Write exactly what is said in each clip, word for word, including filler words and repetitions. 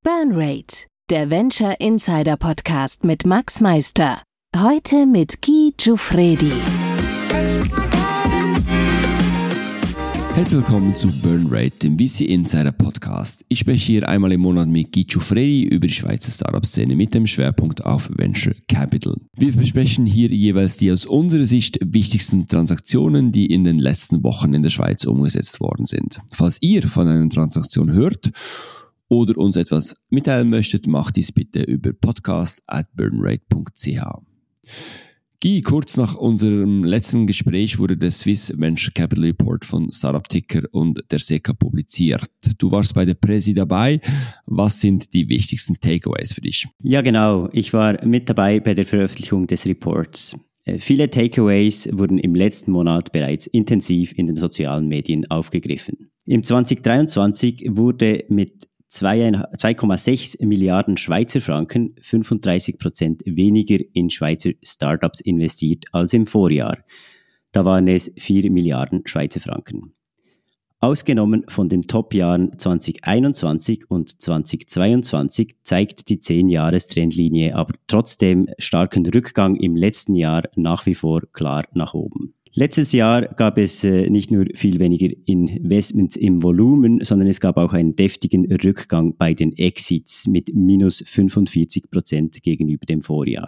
Burnrate, der Venture Insider Podcast mit Max Meister. Heute mit Guy Giuffredi. Herzlich willkommen zu Burnrate, dem V C Insider Podcast. Ich spreche hier einmal im Monat mit Guy Giuffredi über die Schweizer Startup-Szene mit dem Schwerpunkt auf Venture Capital. Wir besprechen hier jeweils die aus unserer Sicht wichtigsten Transaktionen, die in den letzten Wochen in der Schweiz umgesetzt worden sind. Falls ihr von einer Transaktion hört oder uns etwas mitteilen möchtet, macht dies bitte über podcast at burnrate punkt c h. Guy, kurz nach unserem letzten Gespräch wurde der Swiss Venture Capital Report von Startup Ticker und der S E C A publiziert. Du warst bei der Präsi dabei. Was sind die wichtigsten Takeaways für dich? Ja, genau. Ich war mit dabei bei der Veröffentlichung des Reports. Viele Takeaways wurden im letzten Monat bereits intensiv in den sozialen Medien aufgegriffen. Im zwanzig dreiundzwanzig wurde mit zwei Komma sechs Milliarden Schweizer Franken fünfunddreißig Prozent weniger in Schweizer Startups investiert als im Vorjahr. Da waren es vier Milliarden Schweizer Franken. Ausgenommen von den Top-Jahren zwanzig einundzwanzig und zwanzig zweiundzwanzig zeigt die zehn-Jahres-Trendlinie aber trotzdem starken Rückgang im letzten Jahr nach wie vor klar nach oben. Letztes Jahr gab es äh, nicht nur viel weniger Investments im Volumen, sondern es gab auch einen deftigen Rückgang bei den Exits mit minus fünfundvierzig Prozent gegenüber dem Vorjahr.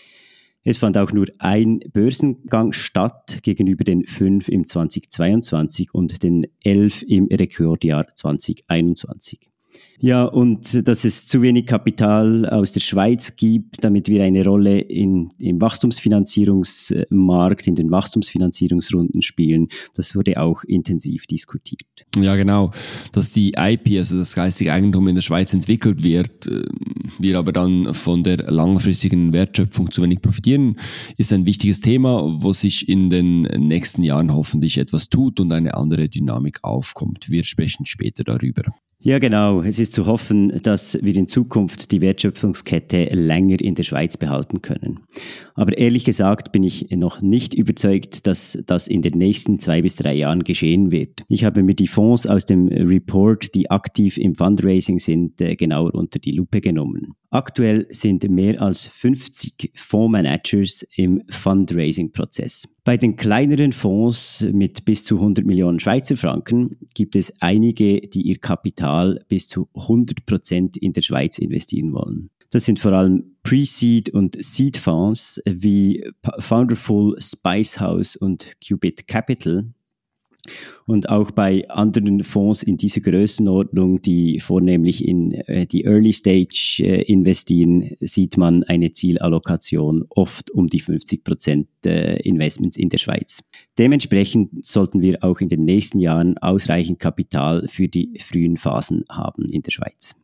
Es fand auch nur ein Börsengang statt gegenüber den fünf im zwanzig zweiundzwanzig und den elf im Rekordjahr zwanzig einundzwanzig. Ja, und dass es zu wenig Kapital aus der Schweiz gibt, damit wir eine Rolle in, im Wachstumsfinanzierungsmarkt, in den Wachstumsfinanzierungsrunden spielen, das wurde auch intensiv diskutiert. Ja, genau. Dass die I P, also das geistige Eigentum in der Schweiz entwickelt wird, wir aber dann von der langfristigen Wertschöpfung zu wenig profitieren, ist ein wichtiges Thema, wo sich in den nächsten Jahren hoffentlich etwas tut und eine andere Dynamik aufkommt. Wir sprechen später darüber. Ja, genau. Es ist zu hoffen, dass wir in Zukunft die Wertschöpfungskette länger in der Schweiz behalten können. Aber ehrlich gesagt bin ich noch nicht überzeugt, dass das in den nächsten zwei bis drei Jahren geschehen wird. Ich habe mir die Fonds aus dem Report, die aktiv im Fundraising sind, genauer unter die Lupe genommen. Aktuell sind mehr als fünfzig Fondsmanagers im Fundraising-Prozess. Bei den kleineren Fonds mit bis zu hundert Millionen Schweizer Franken gibt es einige, die ihr Kapital bis zu hundert Prozent in der Schweiz investieren wollen. Das sind vor allem Pre-Seed- und Seed-Fonds wie Founderful, Spicehouse und Qubit Capital. Und auch bei anderen Fonds in dieser Größenordnung, die vornehmlich in äh, die Early Stage äh, investieren, sieht man eine Zielallokation oft um die fünfzig Prozent äh, Investments in der Schweiz. Dementsprechend sollten wir auch in den nächsten Jahren ausreichend Kapital für die frühen Phasen haben in der Schweiz.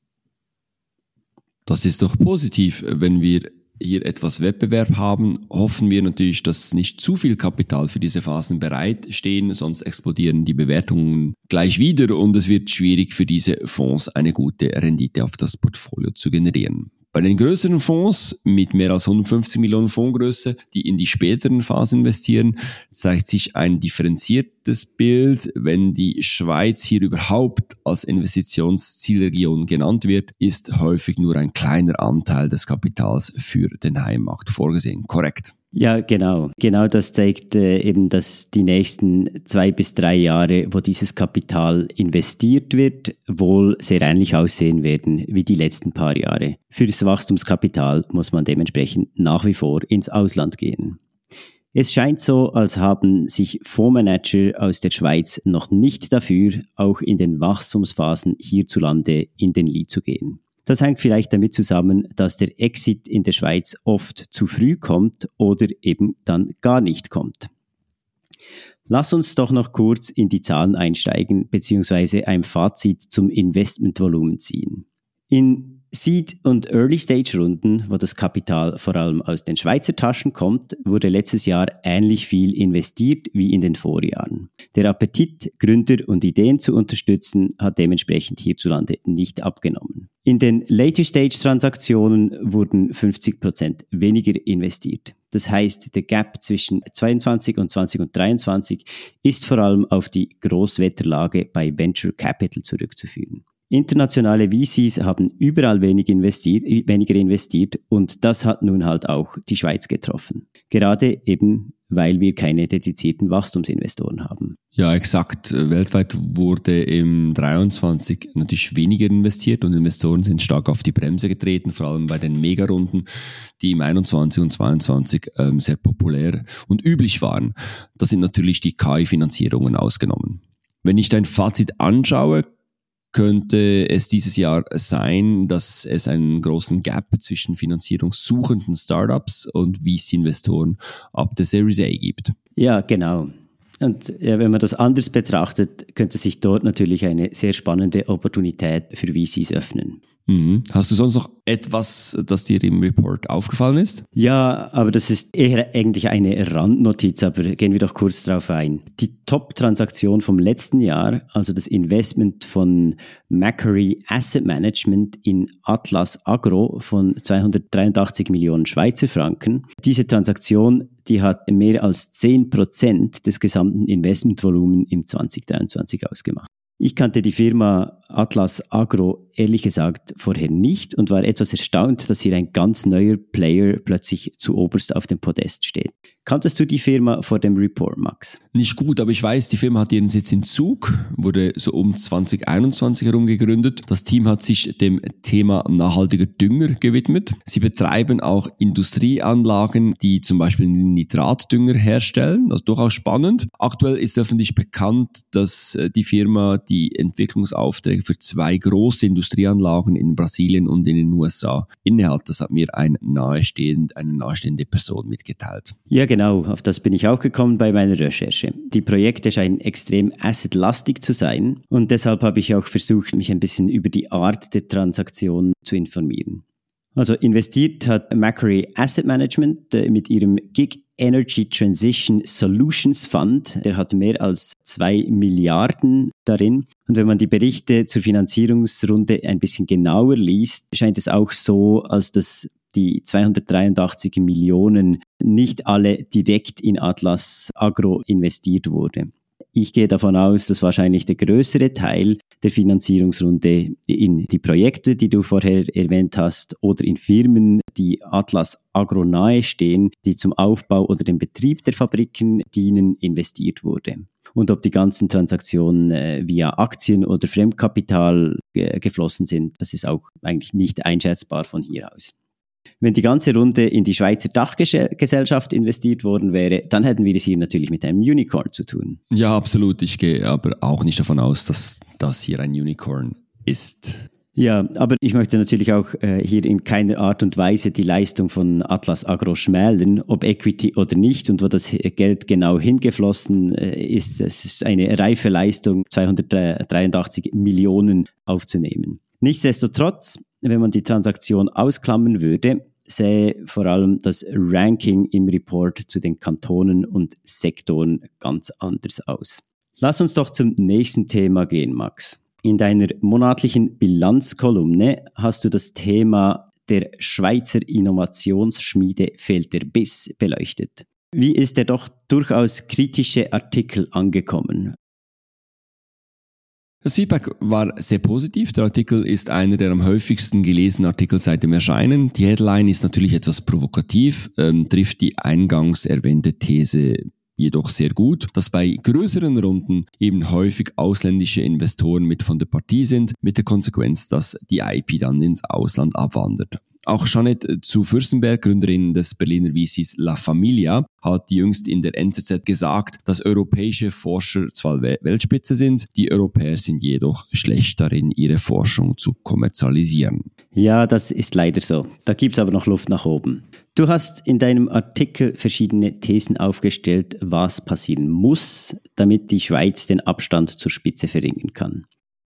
Das ist doch positiv, wenn wir hier etwas Wettbewerb haben, hoffen wir natürlich, dass nicht zu viel Kapital für diese Phasen bereitstehen, sonst explodieren die Bewertungen gleich wieder und es wird schwierig für diese Fonds eine gute Rendite auf das Portfolio zu generieren. Bei den größeren Fonds mit mehr als hundertfünfzig Millionen Fondsgröße, die in die späteren Phasen investieren, zeigt sich ein differenziertes Bild. Wenn die Schweiz hier überhaupt als Investitionszielregion genannt wird, ist häufig nur ein kleiner Anteil des Kapitals für den Heimmarkt vorgesehen. Korrekt? Ja, genau. Genau das zeigt äh, eben, dass die nächsten zwei bis drei Jahre, wo dieses Kapital investiert wird, wohl sehr ähnlich aussehen werden wie die letzten paar Jahre. Für das Wachstumskapital muss man dementsprechend nach wie vor ins Ausland gehen. Es scheint so, als haben sich Fondsmanager aus der Schweiz noch nicht dafür, auch in den Wachstumsphasen hierzulande in den Lead zu gehen. Das hängt vielleicht damit zusammen, dass der Exit in der Schweiz oft zu früh kommt oder eben dann gar nicht kommt. Lass uns doch noch kurz in die Zahlen einsteigen bzw. ein Fazit zum Investmentvolumen ziehen. In Seed- und Early-Stage-Runden, wo das Kapital vor allem aus den Schweizer Taschen kommt, wurde letztes Jahr ähnlich viel investiert wie in den Vorjahren. Der Appetit, Gründer und Ideen zu unterstützen, hat dementsprechend hierzulande nicht abgenommen. In den Later-Stage-Transaktionen wurden fünfzig Prozent weniger investiert. Das heißt, der Gap zwischen zweiundzwanzig und zwanzig dreiundzwanzig ist vor allem auf die Großwetterlage bei Venture Capital zurückzuführen. Internationale V Cs haben überall wenig investiert, weniger investiert und das hat nun halt auch die Schweiz getroffen. Gerade eben, weil wir keine dedizierten Wachstumsinvestoren haben. Ja, exakt. Weltweit wurde im dreiundzwanzig natürlich weniger investiert und Investoren sind stark auf die Bremse getreten, vor allem bei den Megarunden, die im einundzwanzig und zweiundzwanzig ähm, sehr populär und üblich waren. Da sind natürlich die K I-Finanzierungen ausgenommen. Wenn ich dein Fazit anschaue, könnte es dieses Jahr sein, dass es einen großen Gap zwischen finanzierungssuchenden Startups und V C-Investoren ab der Series A gibt. Ja, genau. Und ja, wenn man das anders betrachtet, könnte sich dort natürlich eine sehr spannende Opportunität für V Cs öffnen. Mhm. Hast du sonst noch etwas, das dir im Report aufgefallen ist? Ja, aber das ist eher eigentlich eine Randnotiz, aber gehen wir doch kurz drauf ein. Die Top-Transaktion vom letzten Jahr, also das Investment von Macquarie Asset Management in Atlas Agro von zweihundertdreiundachtzig Millionen Schweizer Franken. Diese Transaktion, die hat mehr als zehn Prozent des gesamten Investmentvolumens im zwanzig dreiundzwanzig ausgemacht. Ich kannte die Firma Atlas Agro ehrlich gesagt vorher nicht und war etwas erstaunt, dass hier ein ganz neuer Player plötzlich zu oberst auf dem Podest steht. Kanntest du die Firma vor dem Report, Max? Nicht gut, aber ich weiß, die Firma hat ihren Sitz in Zug, wurde so um zwanzig einundzwanzig herum gegründet. Das Team hat sich dem Thema nachhaltiger Dünger gewidmet. Sie betreiben auch Industrieanlagen, die zum Beispiel Nitratdünger herstellen. Das ist durchaus spannend. Aktuell ist öffentlich bekannt, dass die Firma die Entwicklungsaufträge für zwei große Industrieanlagen in Brasilien und in den U S A innehat. Das hat mir ein nahestehend, eine nahestehende Person mitgeteilt. Ja, genau. Auf das bin ich auch gekommen bei meiner Recherche. Die Projekte scheinen extrem assetlastig zu sein und deshalb habe ich auch versucht, mich ein bisschen über die Art der Transaktion zu informieren. Also investiert hat Macquarie Asset Management äh, mit ihrem Gig Energy Transition Solutions Fund. Der hat mehr als zwei Milliarden darin. Und wenn man die Berichte zur Finanzierungsrunde ein bisschen genauer liest, scheint es auch so, als dass die zweihundertdreiundachtzig Millionen nicht alle direkt in Atlas Agro investiert wurde. Ich gehe davon aus, dass wahrscheinlich der größere Teil der Finanzierungsrunde in die Projekte, die du vorher erwähnt hast, oder in Firmen, die Atlas Agro nahe stehen, die zum Aufbau oder dem Betrieb der Fabriken dienen, investiert wurde. Und ob die ganzen Transaktionen äh, via Aktien oder Fremdkapital äh, geflossen sind, das ist auch eigentlich nicht einschätzbar von hier aus. Wenn die ganze Runde in die Schweizer Dachgesellschaft investiert worden wäre, dann hätten wir es hier natürlich mit einem Unicorn zu tun. Ja, absolut. Ich gehe aber auch nicht davon aus, dass das hier ein Unicorn ist. Ja, aber ich möchte natürlich auch äh, hier in keiner Art und Weise die Leistung von Atlas Agro schmälern, ob Equity oder nicht und wo das Geld genau hingeflossen äh, ist. Es ist eine reife Leistung, zweihundertdreiundachtzig Millionen aufzunehmen. Nichtsdestotrotz, wenn man die Transaktion ausklammern würde, sähe vor allem das Ranking im Report zu den Kantonen und Sektoren ganz anders aus. Lass uns doch zum nächsten Thema gehen, Max. In deiner monatlichen Bilanzkolumne hast du das Thema der Schweizer Innovationsschmiede fehlt der Biss beleuchtet. Wie ist der doch durchaus kritische Artikel angekommen? Das Feedback war sehr positiv. Der Artikel ist einer der am häufigsten gelesenen Artikel seit dem Erscheinen. Die Headline ist natürlich etwas provokativ, ähm, trifft die eingangs erwähnte These jedoch sehr gut, dass bei größeren Runden eben häufig ausländische Investoren mit von der Partie sind, mit der Konsequenz, dass die I P dann ins Ausland abwandert. Auch Jeanette zu Fürstenberg, Gründerin des Berliner V Cs La Familia, hat jüngst in der N Z Z gesagt, dass europäische Forscher zwar Weltspitze sind, die Europäer sind jedoch schlecht darin, ihre Forschung zu kommerzialisieren. Ja, das ist leider so. Da gibt's aber noch Luft nach oben. Du hast in deinem Artikel verschiedene Thesen aufgestellt, was passieren muss, damit die Schweiz den Abstand zur Spitze verringern kann.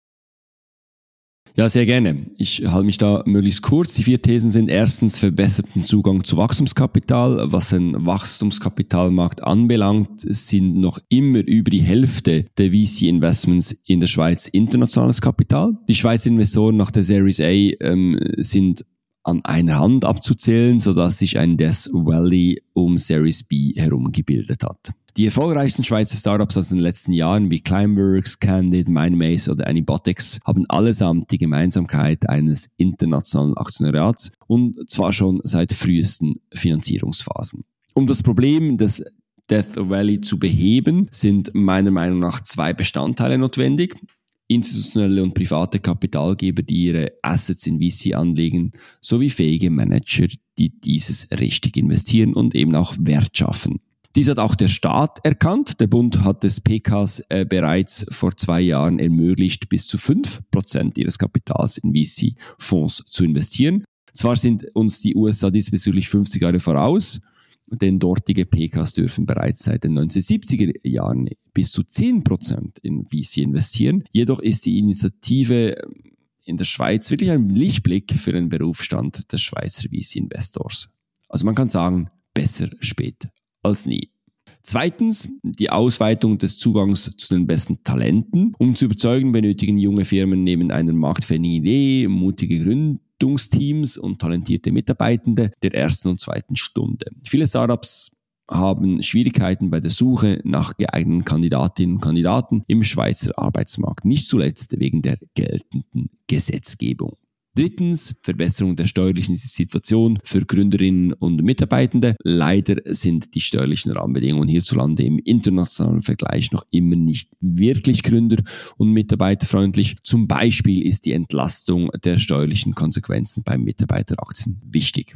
Ja, sehr gerne. Ich halte mich da möglichst kurz. Die vier Thesen sind erstens verbesserten Zugang zu Wachstumskapital. Was den Wachstumskapitalmarkt anbelangt, sind noch immer über die Hälfte der V C-Investments in der Schweiz internationales Kapital. Die Schweizer Investoren nach der Series A ähm, sind an einer Hand abzuzählen, sodass sich ein Death Valley um Series B herum gebildet hat. Die erfolgreichsten Schweizer Startups aus den letzten Jahren wie Climeworks, Candid, Mindmaze oder Anybotics haben allesamt die Gemeinsamkeit eines internationalen Aktionariats und zwar schon seit frühesten Finanzierungsphasen. Um das Problem des Death Valley zu beheben, sind meiner Meinung nach zwei Bestandteile notwendig. Institutionelle und private Kapitalgeber, die ihre Assets in V C anlegen, sowie fähige Manager, die dieses richtig investieren und eben auch Wert schaffen. Dies hat auch der Staat erkannt. Der Bund hat des P Ks äh, bereits vor zwei Jahren ermöglicht, bis zu fünf Prozent ihres Kapitals in V C-Fonds zu investieren. Zwar sind uns die U S A diesbezüglich fünfzig Jahre voraus, denn dortige P Ks dürfen bereits seit den neunzehnhundertsiebziger Jahren bis zu zehn Prozent in V C investieren. Jedoch ist die Initiative in der Schweiz wirklich ein Lichtblick für den Berufsstand des Schweizer V C-Investors. Also man kann sagen, besser spät als nie. Zweitens, die Ausweitung des Zugangs zu den besten Talenten. Um zu überzeugen, benötigen junge Firmen neben einer marktfähigen Idee mutige Gründungsteams und talentierte Mitarbeitende der ersten und zweiten Stunde. Viele Startups haben Schwierigkeiten bei der Suche nach geeigneten Kandidatinnen und Kandidaten im Schweizer Arbeitsmarkt, nicht zuletzt wegen der geltenden Gesetzgebung. Drittens, Verbesserung der steuerlichen Situation für Gründerinnen und Mitarbeitende. Leider sind die steuerlichen Rahmenbedingungen hierzulande im internationalen Vergleich noch immer nicht wirklich gründer- und mitarbeiterfreundlich. Zum Beispiel ist die Entlastung der steuerlichen Konsequenzen bei Mitarbeiteraktien wichtig.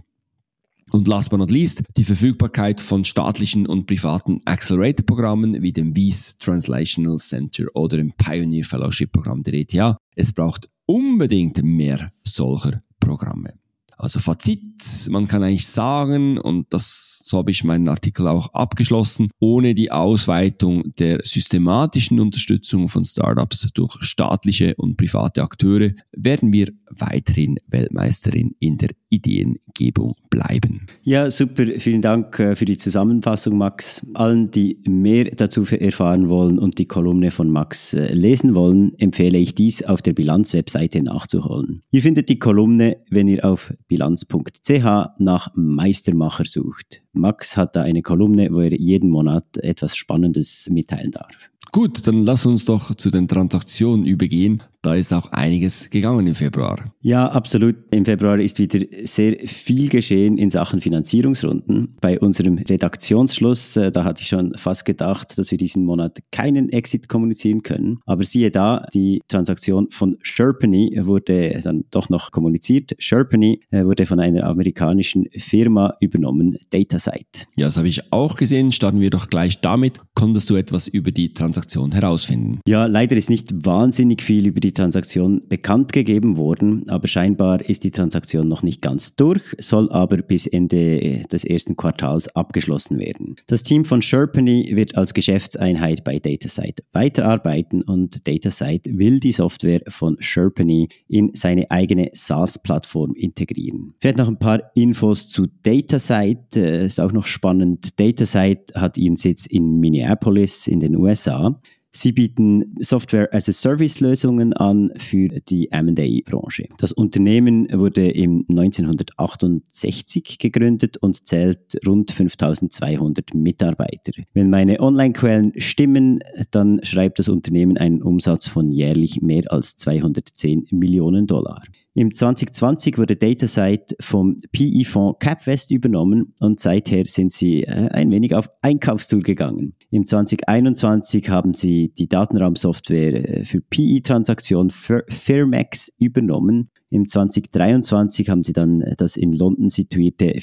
Und last but not least, die Verfügbarkeit von staatlichen und privaten Accelerator-Programmen wie dem W I S Translational Center oder dem Pioneer Fellowship-Programm der E T H. Es braucht unbedingt mehr solcher Programme. Also Fazit, man kann eigentlich sagen, und das, so habe ich meinen Artikel auch abgeschlossen, ohne die Ausweitung der systematischen Unterstützung von Startups durch staatliche und private Akteure werden wir weiterhin Weltmeisterin in der Ideengebung bleiben. Ja, super. Vielen Dank für die Zusammenfassung, Max. Allen, die mehr dazu erfahren wollen und die Kolumne von Max lesen wollen, empfehle ich dies auf der Bilanz-Webseite nachzuholen. Ihr findet die Kolumne, wenn ihr auf bilanz punkt c h nach Meistermacher sucht. Max hat da eine Kolumne, wo er jeden Monat etwas Spannendes mitteilen darf. Gut, dann lass uns doch zu den Transaktionen übergehen. Da ist auch einiges gegangen im Februar. Ja, absolut. Im Februar ist wieder sehr viel geschehen in Sachen Finanzierungsrunden. Bei unserem Redaktionsschluss, da hatte ich schon fast gedacht, dass wir diesen Monat keinen Exit kommunizieren können. Aber siehe da, die Transaktion von Sherpany wurde dann doch noch kommuniziert. Sherpany wurde von einer amerikanischen Firma übernommen, Datasite. Ja, das habe ich auch gesehen. Starten wir doch gleich damit. Konntest du etwas über die Transaktion herausfinden? Ja, leider ist nicht wahnsinnig viel über die Transaktion bekannt gegeben worden, aber scheinbar ist die Transaktion noch nicht ganz durch, soll aber bis Ende des ersten Quartals abgeschlossen werden. Das Team von Sherpany wird als Geschäftseinheit bei Datasite weiterarbeiten und Datasite will die Software von Sherpany in seine eigene SaaS-Plattform integrieren. Vielleicht noch ein paar Infos zu Datasite, ist auch noch spannend. Datasite hat ihren Sitz in Minneapolis in den U S A. Sie bieten Software-as-a-Service-Lösungen an für die M and A-Branche. Das Unternehmen wurde im neunzehnhundertachtundsechzig gegründet und zählt rund fünftausendzweihundert Mitarbeiter. Wenn meine Online-Quellen stimmen, dann schreibt das Unternehmen einen Umsatz von jährlich mehr als zweihundertzehn Millionen Dollar. Im zwanzig zwanzig wurde Datasite vom P E-Fonds CapVest übernommen und seither sind sie ein wenig auf Einkaufstour gegangen. Im zwanzig einundzwanzig haben sie die Datenraumsoftware für P E-Transaktionen Firmax übernommen. Im zwanzig dreiundzwanzig haben sie dann das in London situierte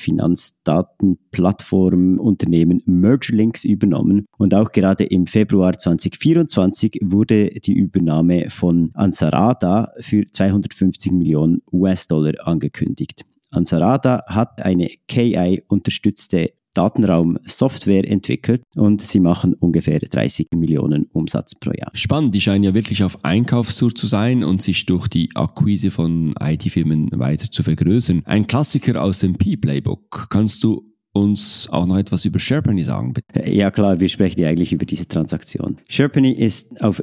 Finanzdatenplattformunternehmen Mergerlinks übernommen und auch gerade im Februar zwanzig vierundzwanzig wurde die Übernahme von Ansarada für zweihundertfünfzig Millionen U S-Dollar angekündigt. Ansarada hat eine K I-unterstützte Datenraum-Software entwickelt und sie machen ungefähr dreißig Millionen Umsatz pro Jahr. Spannend, die scheinen ja wirklich auf Einkaufstour zu sein und sich durch die Akquise von I T-Firmen weiter zu vergrößern. Ein Klassiker aus dem P-Playbook. Kannst du uns auch noch etwas über SharePony sagen, bitte? Ja klar, wir sprechen ja eigentlich über diese Transaktion. SharePony ist auf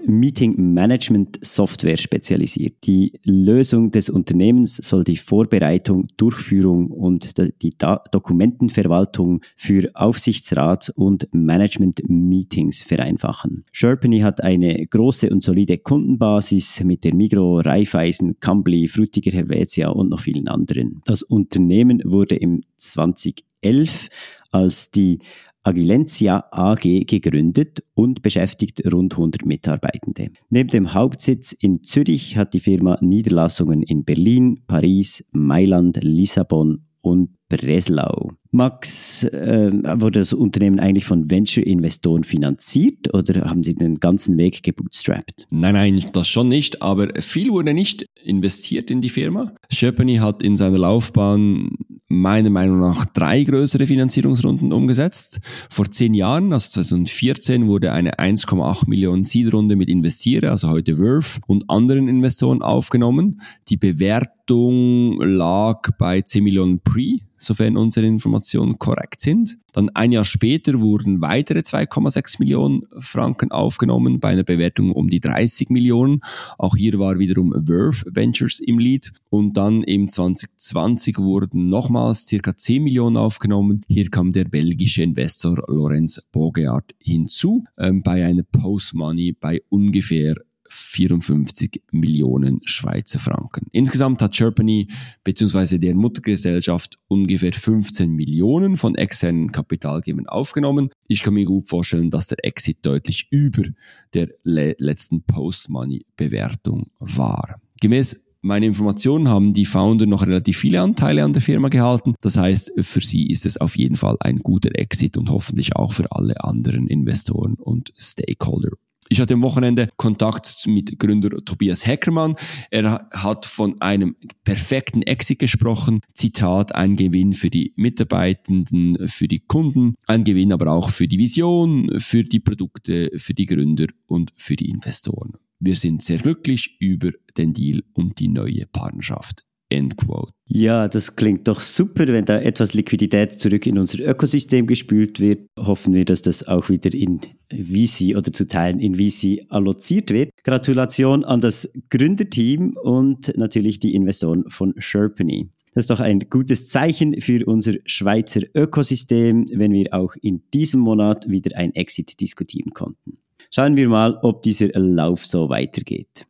Meeting-Management-Software spezialisiert. Die Lösung des Unternehmens soll die Vorbereitung, Durchführung und die Da- Dokumentenverwaltung für Aufsichtsrat und Management-Meetings vereinfachen. SharePony hat eine große und solide Kundenbasis mit der Migros, Raiffeisen, Cambly, Frutiger Helvetia und noch vielen anderen. Das Unternehmen wurde im zweitausendelf als die Agilentia A G gegründet und beschäftigt rund hundert Mitarbeitende. Neben dem Hauptsitz in Zürich hat die Firma Niederlassungen in Berlin, Paris, Mailand, Lissabon und Breslau. Max, äh, wurde das Unternehmen eigentlich von Venture-Investoren finanziert oder haben sie den ganzen Weg gebootstrapped? Nein, nein, das schon nicht, aber viel wurde nicht investiert in die Firma. SharePony hat in seiner Laufbahn meiner Meinung nach drei größere Finanzierungsrunden umgesetzt. Vor zehn Jahren, also zweitausendvierzehn, wurde eine eins Komma acht Millionen Seed-Runde mit Investiere, also heute Verve, und anderen Investoren aufgenommen. Die Bewertung lag bei zehn Millionen Pre, sofern unsere Informationen korrekt sind. Dann ein Jahr später wurden weitere zwei Komma sechs Millionen Franken aufgenommen, bei einer Bewertung um die dreißig Millionen. Auch hier war wiederum Verve Ventures im Lead. Und dann im zwanzig zwanzig wurden nochmals circa zehn Millionen aufgenommen. Hier kam der belgische Investor Laurens Bogeaert hinzu, ähm, bei einer Post-Money bei ungefähr vierundfünfzig Millionen Schweizer Franken. Insgesamt hat SharePony bzw. der Muttergesellschaft ungefähr fünfzehn Millionen von externen Kapitalgebern aufgenommen. Ich kann mir gut vorstellen, dass der Exit deutlich über der le- letzten Post-Money-Bewertung war. Gemäß meine Informationen haben die Founder noch relativ viele Anteile an der Firma gehalten. Das heißt, für sie ist es auf jeden Fall ein guter Exit und hoffentlich auch für alle anderen Investoren und Stakeholder. Ich hatte am Wochenende Kontakt mit Gründer Tobias Heckermann. Er hat von einem perfekten Exit gesprochen. Zitat, ein Gewinn für die Mitarbeitenden, für die Kunden, ein Gewinn aber auch für die Vision, für die Produkte, für die Gründer und für die Investoren. Wir sind sehr glücklich über den Deal und die neue Partnerschaft. End quote. Ja, das klingt doch super, wenn da etwas Liquidität zurück in unser Ökosystem gespült wird. Hoffen wir, dass das auch wieder in V C oder zu Teilen in V C alloziert wird. Gratulation an das Gründerteam und natürlich die Investoren von SharePony. Das ist doch ein gutes Zeichen für unser Schweizer Ökosystem, wenn wir auch in diesem Monat wieder ein Exit diskutieren konnten. Schauen wir mal, ob dieser Lauf so weitergeht.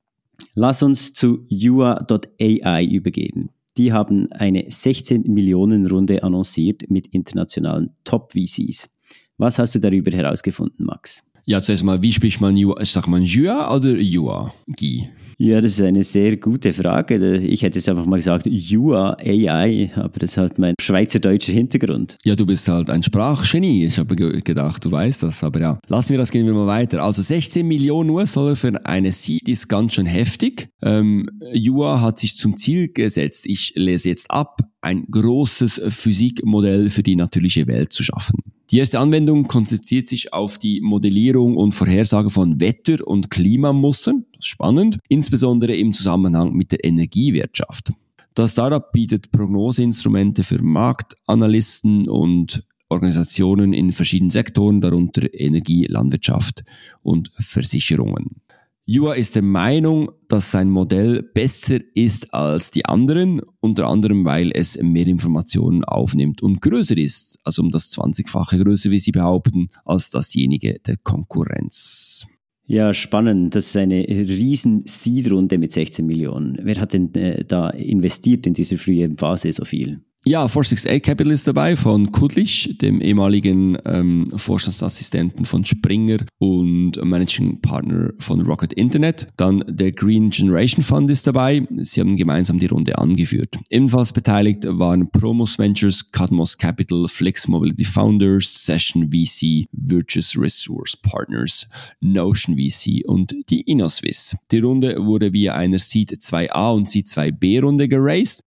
Lass uns zu Yua Punkt A I übergehen. Die haben eine sechzehn Millionen Runde annonciert mit internationalen Top-V Cs. Was hast du darüber herausgefunden, Max? Ja, zuerst mal, wie spricht man Yua? Sagt man Yua oder Yua? Guy? Ja, das ist eine sehr gute Frage. Ich hätte jetzt einfach mal gesagt Yua A I, aber das ist halt mein schweizerdeutscher Hintergrund. Ja, du bist halt ein Sprachgenie. Ich habe ge- gedacht, du weißt das, aber ja. Lassen wir das, gehen wir mal weiter. Also sechzehn Millionen U S-Dollar für eine Seed ist ganz schön heftig. Ähm, Yua hat sich zum Ziel gesetzt, ich lese jetzt ab, ein großes Physikmodell für die natürliche Welt zu schaffen. Die erste Anwendung konzentriert sich auf die Modellierung und Vorhersage von Wetter- und Klimamustern. Das ist spannend, insbesondere im Zusammenhang mit der Energiewirtschaft. Das Startup bietet Prognoseinstrumente für Marktanalysten und Organisationen in verschiedenen Sektoren, darunter Energie, Landwirtschaft und Versicherungen. Yua ist der Meinung, dass sein Modell besser ist als die anderen, unter anderem, weil es mehr Informationen aufnimmt und größer ist, also um das zwanzigfache größer, wie sie behaupten, als dasjenige der Konkurrenz. Ja, spannend. Das ist eine riesen Seed-Runde mit sechzehn Millionen. Wer hat denn äh, da investiert in dieser frühen Phase so viel? Ja, vier sechs acht Capital ist dabei von Kudlich, dem ehemaligen ähm, Vorstandsassistenten von Springer und Managing Partner von Rocket Internet. Dann der Green Generation Fund ist dabei. Sie haben gemeinsam die Runde angeführt. Ebenfalls beteiligt waren Promos Ventures, Cosmos Capital, Flix Mobility Founders, Session V C, Virtuous Resource Partners, Notion V C und die InnoSwiss. Die Runde wurde via einer Seed zwei A und Seed zwei B Runde geraced.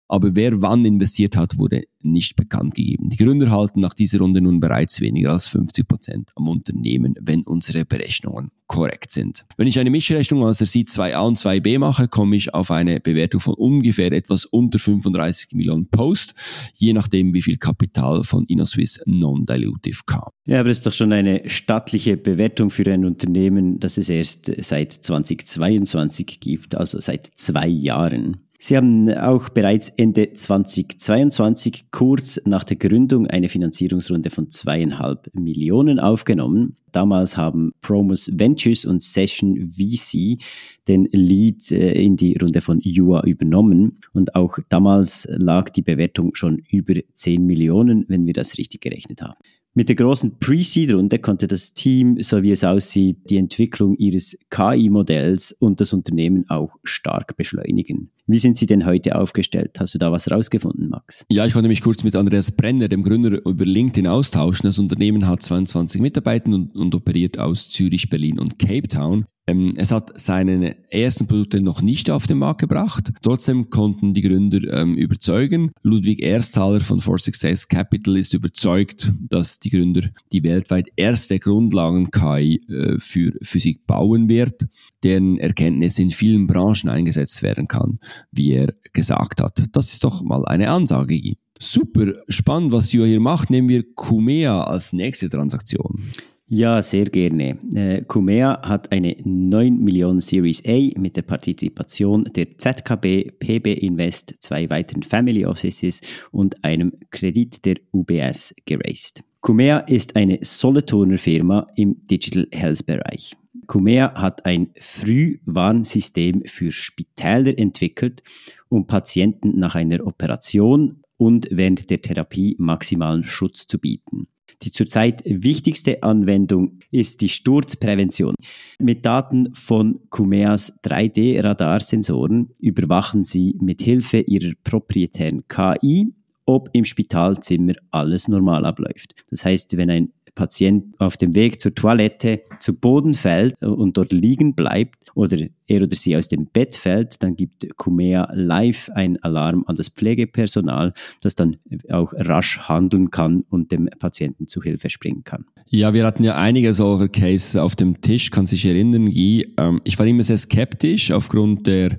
Aber wer wann investiert hat, wurde nicht bekannt gegeben. Die Gründer halten nach dieser Runde nun bereits weniger als fünfzig Prozent am Unternehmen, wenn unsere Berechnungen korrekt sind. Wenn ich eine Mischrechnung aus der Seed zwei a und zwei b mache, komme ich auf eine Bewertung von ungefähr etwas unter fünfunddreißig Millionen Post, je nachdem wie viel Kapital von InnoSwiss Non-Dilutive kam. Ja, aber das ist doch schon eine stattliche Bewertung für ein Unternehmen, das es erst seit zweitausendzweiundzwanzig gibt, also seit zwei Jahren. Sie haben auch bereits Ende zweitausendzweiundzwanzig, kurz nach der Gründung, eine Finanzierungsrunde von zweieinhalb Millionen aufgenommen. Damals haben Promos Ventures und Session V C den Lead in die Runde von Jua übernommen. Und auch damals lag die Bewertung schon über zehn Millionen, wenn wir das richtig gerechnet haben. Mit der großen Pre-Seed-Runde konnte das Team, so wie es aussieht, die Entwicklung ihres K I-Modells und das Unternehmen auch stark beschleunigen. Wie sind Sie denn heute aufgestellt? Hast du da was rausgefunden, Max? Ja, ich konnte mich kurz mit Andreas Brenner, dem Gründer, über LinkedIn austauschen. Das Unternehmen hat zweiundzwanzig Mitarbeiter und, und operiert aus Zürich, Berlin und Cape Town. Ähm, es hat seine ersten Produkte noch nicht auf den Markt gebracht. Trotzdem konnten die Gründer ähm, überzeugen. Ludwig Ersthaler von For Success Capital ist überzeugt, dass die Gründer die weltweit erste Grundlagen-K I äh, für Physik bauen wird, deren Erkenntnis in vielen Branchen eingesetzt werden kann, wie er gesagt hat. Das ist doch mal eine Ansage. Super spannend, was Jua hier macht. Nehmen wir Cumea als nächste Transaktion. Ja, sehr gerne. Äh, Cumea hat eine neun Millionen Series A mit der Partizipation der Z K B, P B Invest, zwei weiteren Family Offices und einem Kredit der U B S geraced. Cumea ist eine Solothurner Firma im Digital Health Bereich. Cumea hat ein Frühwarnsystem für Spitäler entwickelt, um Patienten nach einer Operation und während der Therapie maximalen Schutz zu bieten. Die zurzeit wichtigste Anwendung ist die Sturzprävention. Mit Daten von Cumeas drei D Radarsensoren überwachen sie mit Hilfe ihrer proprietären K I, ob im Spitalzimmer alles normal abläuft. Das heißt, wenn ein Patient auf dem Weg zur Toilette zu Boden fällt und dort liegen bleibt oder er oder sie aus dem Bett fällt, dann gibt Cumea live einen Alarm an das Pflegepersonal, das dann auch rasch handeln kann und dem Patienten zu Hilfe springen kann. Ja, wir hatten ja einige solcher Cases auf dem Tisch, kann sich erinnern, Guy. Ich war immer sehr skeptisch aufgrund der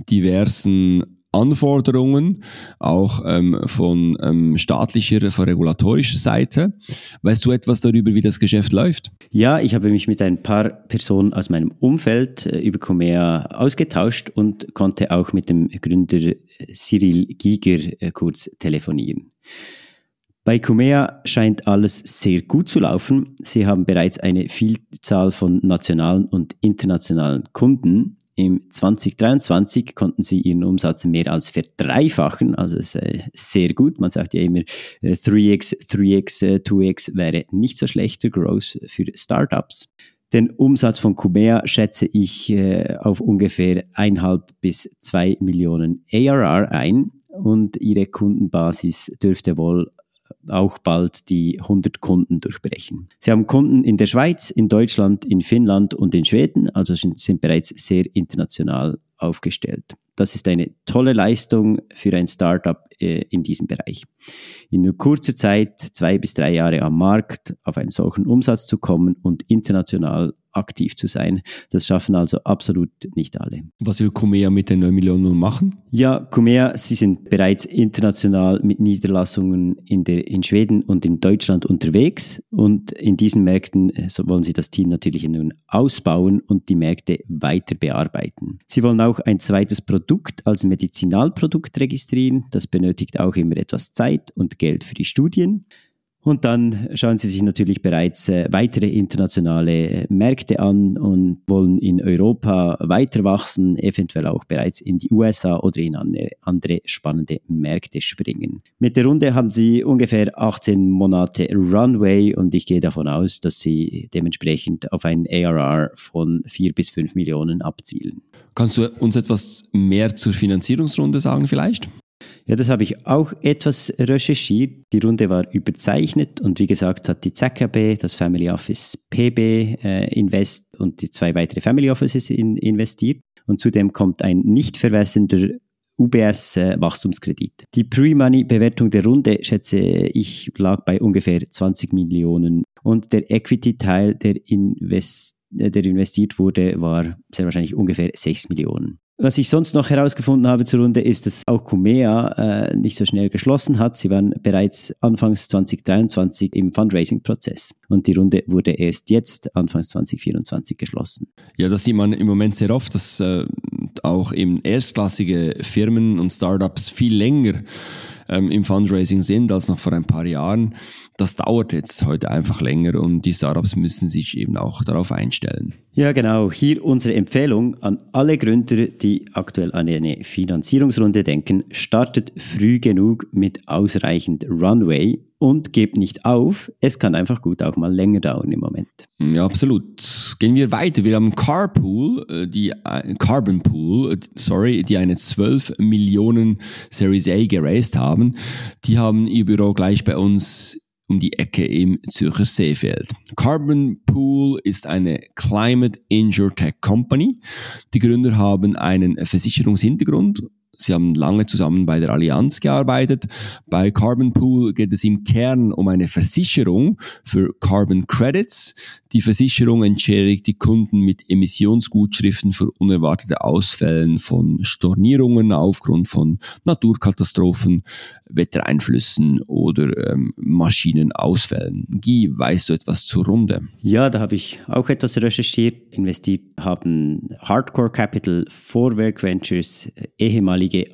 diversen Anforderungen, auch ähm, von ähm, staatlicher, von regulatorischer Seite. Weißt du etwas darüber, wie das Geschäft läuft? Ja, ich habe mich mit ein paar Personen aus meinem Umfeld äh, über Cumea ausgetauscht und konnte auch mit dem Gründer Cyril Giger äh, kurz telefonieren. Bei Cumea scheint alles sehr gut zu laufen. Sie haben bereits eine Vielzahl von nationalen und internationalen Kunden. Im zwanzig dreiundzwanzig konnten sie ihren Umsatz mehr als verdreifachen, also ist, äh, sehr gut. Man sagt ja immer, äh, drei x, drei x, äh, zwei x wäre nicht so schlechter Growth für Startups. Den Umsatz von Cumea schätze ich äh, auf ungefähr eineinhalb bis zwei Millionen A R R ein und ihre Kundenbasis dürfte wohl auch bald die hundert Kunden durchbrechen. Sie haben Kunden in der Schweiz, in Deutschland, in Finnland und in Schweden, also sind bereits sehr international aufgestellt. Das ist eine tolle Leistung für ein Startup äh, in diesem Bereich. In nur kurzer Zeit, zwei bis drei Jahre am Markt, auf einen solchen Umsatz zu kommen und international aktiv zu sein, das schaffen also absolut nicht alle. Was will Cumea mit den neun Millionen machen? Ja, Cumea, sie sind bereits international mit Niederlassungen in, der, in Schweden und in Deutschland unterwegs und in diesen Märkten so wollen sie das Team natürlich nun ausbauen und die Märkte weiter bearbeiten. Sie wollen auch ein zweites Produkt als Medizinalprodukt registrieren, das benötigt auch immer etwas Zeit und Geld für die Studien. Und dann schauen sie sich natürlich bereits äh, weitere internationale äh, Märkte an und wollen in Europa weiter wachsen, eventuell auch bereits in die U S A oder in andere, andere spannende Märkte springen. Mit der Runde haben sie ungefähr achtzehn Monate Runway und ich gehe davon aus, dass sie dementsprechend auf einen A R R von vier bis fünf Millionen abzielen. Kannst du uns etwas mehr zur Finanzierungsrunde sagen vielleicht? Ja, das habe ich auch etwas recherchiert. Die Runde war überzeichnet und wie gesagt hat die Z K B, das Family Office P B äh, Invest und die zwei weitere Family Offices in, investiert. Und zudem kommt ein nicht verwässernder U B S äh, Wachstumskredit. Die Pre-Money-Bewertung der Runde, schätze ich, lag bei ungefähr zwanzig Millionen und der Equity-Teil, der, invest- äh, der investiert wurde, war sehr wahrscheinlich ungefähr sechs Millionen. Was ich sonst noch herausgefunden habe zur Runde, ist, dass auch Cumea äh, nicht so schnell geschlossen hat. Sie waren bereits Anfangs zwanzig dreiundzwanzig im Fundraising-Prozess und die Runde wurde erst jetzt, Anfangs zwanzig vierundzwanzig, geschlossen. Ja, das sieht man im Moment sehr oft, dass äh, auch eben erstklassige Firmen und Startups viel länger ähm, im Fundraising sind als noch vor ein paar Jahren. Das dauert jetzt heute einfach länger und die Startups müssen sich eben auch darauf einstellen. Ja, genau. Hier unsere Empfehlung an alle Gründer, die aktuell an eine Finanzierungsrunde denken: Startet früh genug mit ausreichend Runway und gebt nicht auf. Es kann einfach gut auch mal länger dauern im Moment. Ja, absolut. Gehen wir weiter. Wir haben Carpool, die Carbon Pool, sorry, die eine zwölf Millionen Series A geraced haben. Die haben ihr Büro gleich bei uns um die Ecke im Zürcher Seefeld. Carbon Pool ist eine Climate Insurtech Company. Die Gründer haben einen Versicherungshintergrund. Sie haben lange zusammen bei der Allianz gearbeitet. Bei Carbon Pool geht es im Kern um eine Versicherung für Carbon Credits. Die Versicherung entschädigt die Kunden mit Emissionsgutschriften für unerwartete Ausfälle von Stornierungen aufgrund von Naturkatastrophen, Wettereinflüssen oder ähm, Maschinenausfällen. Guy, weißt du etwas zur Runde? Ja, da habe ich auch etwas recherchiert. Investiert haben Hardcore Capital, Vorwerk Ventures, ehemalige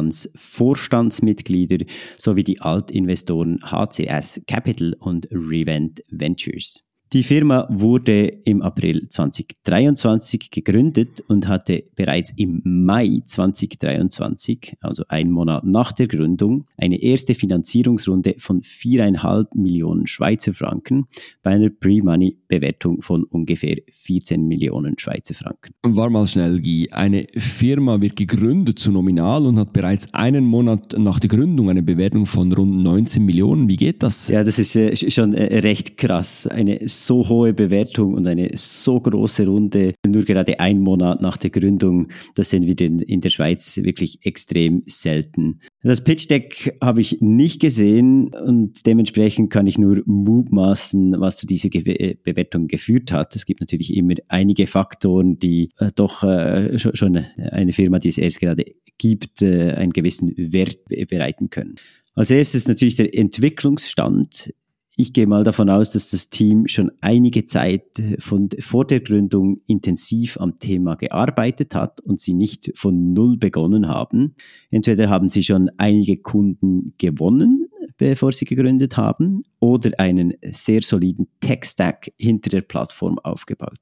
Allianz-Vorstandsmitglieder sowie die Altinvestoren H C S Capital und Revent Ventures. Die Firma wurde im April zwanzig dreiundzwanzig gegründet und hatte bereits im Mai zwanzig dreiundzwanzig, also einen Monat nach der Gründung, eine erste Finanzierungsrunde von viereinhalb Millionen Schweizer Franken bei einer Pre-Money-Bewertung von ungefähr vierzehn Millionen Schweizer Franken. War mal schnell, Guy. Eine Firma wird gegründet zu nominal und hat bereits einen Monat nach der Gründung eine Bewertung von rund neunzehn Millionen. Wie geht das? Ja, das ist äh, schon äh, recht krass. Eine so hohe Bewertung und eine so große Runde, nur gerade einen Monat nach der Gründung, das sehen wir in der Schweiz wirklich extrem selten. Das Pitch Deck habe ich nicht gesehen und dementsprechend kann ich nur mutmaßen, was zu dieser Ge- Bewertung geführt hat. Es gibt natürlich immer einige Faktoren, die äh, doch äh, schon eine Firma, die es erst gerade gibt, äh, einen gewissen Wert bereiten können. Als erstes natürlich der Entwicklungsstand. Ich gehe mal davon aus, dass das Team schon einige Zeit von, vor der Gründung intensiv am Thema gearbeitet hat und sie nicht von Null begonnen haben. Entweder haben sie schon einige Kunden gewonnen, bevor sie gegründet haben, oder einen sehr soliden Tech-Stack hinter der Plattform aufgebaut.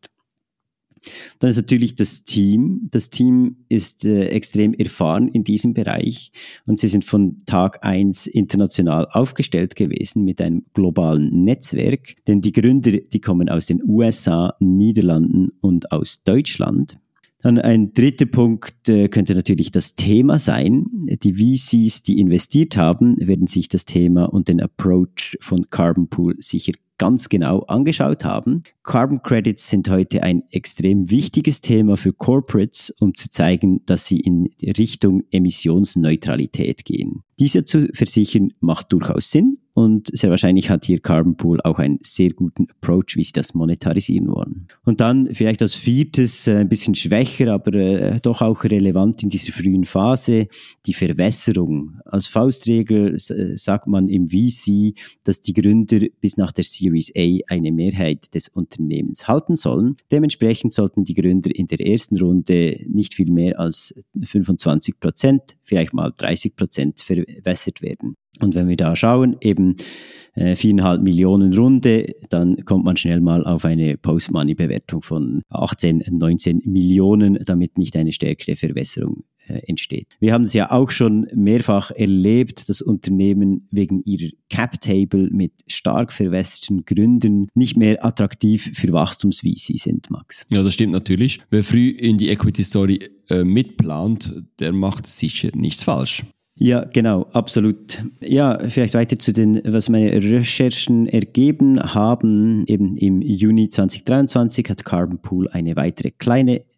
Dann ist natürlich das Team. Das Team ist äh, extrem erfahren in diesem Bereich und sie sind von Tag eins international aufgestellt gewesen mit einem globalen Netzwerk, denn die Gründer, die kommen aus den U S A, Niederlanden und aus Deutschland. Dann ein dritter Punkt äh, könnte natürlich das Thema sein. Die V Cs, die investiert haben, werden sich das Thema und den Approach von Carbon Pool sicher ganz genau angeschaut haben. Carbon Credits sind heute ein extrem wichtiges Thema für Corporates, um zu zeigen, dass sie in Richtung Emissionsneutralität gehen. Diese zu versichern macht durchaus Sinn und sehr wahrscheinlich hat hier Carbon Pool auch einen sehr guten Approach, wie sie das monetarisieren wollen. Und dann vielleicht als viertes, äh, ein bisschen schwächer, aber äh, doch auch relevant in dieser frühen Phase, die Verwässerung. Als Faustregel äh, sagt man im V C, dass die Gründer bis nach der Series A eine Mehrheit des Unternehmens halten sollen. Dementsprechend sollten die Gründer in der ersten Runde nicht viel mehr als fünfundzwanzig Prozent, vielleicht mal dreißig Prozent verwässert werden. Und wenn wir da schauen, eben äh, viereinhalb Millionen Runde, dann kommt man schnell mal auf eine Post-Money-Bewertung von achtzehn, neunzehn Millionen, damit nicht eine stärkere Verwässerung äh, entsteht. Wir haben es ja auch schon mehrfach erlebt, dass Unternehmen wegen ihrer Cap-Table mit stark verwässerten Gründen nicht mehr attraktiv für Wachstums-V C sind, Max. Ja, das stimmt natürlich. Wer früh in die Equity-Story äh, mitplant, der macht sicher nichts falsch. Ja, genau, absolut. Ja, vielleicht weiter zu den, was meine Recherchen ergeben haben. Eben im Juni zwanzig dreiundzwanzig hat Carbon Pool eine weitere kleine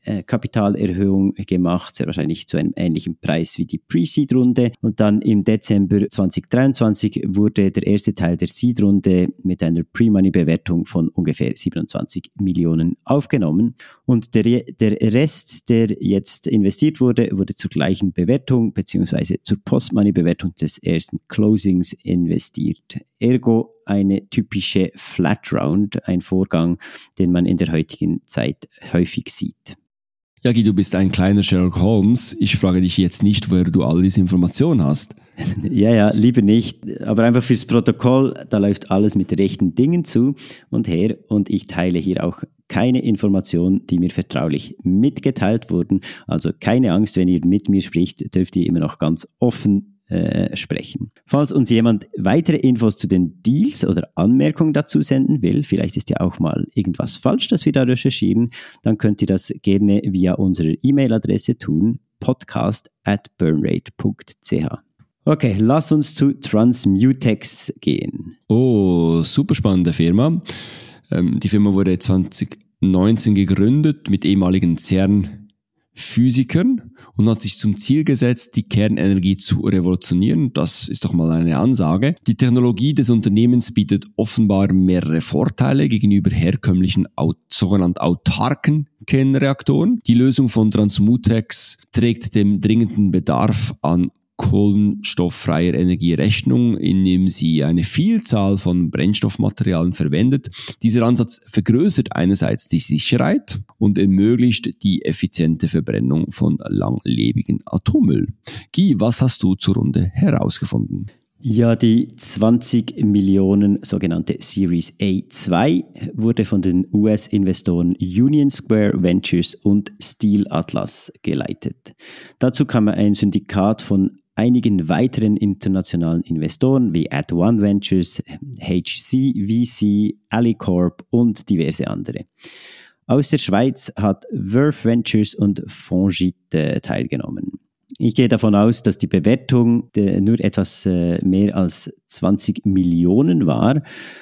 Kapitalerhöhung gemacht, sehr wahrscheinlich zu einem ähnlichen Preis wie die Pre-Seed-Runde. Und dann im Dezember zwanzig dreiundzwanzig wurde der erste Teil der Seed-Runde mit einer Pre-Money-Bewertung von ungefähr siebenundzwanzig Millionen aufgenommen. Und der, der Rest, der jetzt investiert wurde, wurde zur gleichen Bewertung bzw. zur Post-Money-Bewertung des ersten Closings investiert. Ergo eine typische Flat Round, ein Vorgang, den man in der heutigen Zeit häufig sieht. Ja, Guy, du bist ein kleiner Sherlock Holmes. Ich frage dich jetzt nicht, woher du all diese Informationen hast. Ja, ja, lieber nicht. Aber einfach fürs Protokoll, da läuft alles mit rechten Dingen zu und her. Und ich teile hier auch keine Informationen, die mir vertraulich mitgeteilt wurden. Also keine Angst, wenn ihr mit mir spricht, dürft ihr immer noch ganz offen Äh, sprechen. Falls uns jemand weitere Infos zu den Deals oder Anmerkungen dazu senden will, vielleicht ist ja auch mal irgendwas falsch, das wir da recherchieren, dann könnt ihr das gerne via unsere E-Mail-Adresse tun, podcast at burnrate punkt c h. Okay, lass uns zu Transmutex gehen. Oh, super spannende Firma. Ähm, die Firma wurde zwanzig neunzehn gegründet mit ehemaligen CERN Physikern und hat sich zum Ziel gesetzt, die Kernenergie zu revolutionieren. Das ist doch mal eine Ansage. Die Technologie des Unternehmens bietet offenbar mehrere Vorteile gegenüber herkömmlichen sogenannten autarken Kernreaktoren. Die Lösung von Transmutex trägt dem dringenden Bedarf an kohlenstofffreier Energie Rechnung, indem sie eine Vielzahl von Brennstoffmaterialien verwendet. Dieser Ansatz vergrößert einerseits die Sicherheit und ermöglicht die effiziente Verbrennung von langlebigen Atommüll. Guy, was hast du zur Runde herausgefunden? Ja, die zwanzig Millionen sogenannte Series A zwei wurde von den U S-Investoren Union Square Ventures und Steel Atlas geleitet. Dazu kam ein Syndikat von einigen weiteren internationalen Investoren wie At One Ventures, H C V C, Alicorp und diverse andere. Aus der Schweiz hat Verve Ventures und Fongit äh, teilgenommen. Ich gehe davon aus, dass die Bewertung äh, nur etwas äh, mehr als zwanzig Millionen war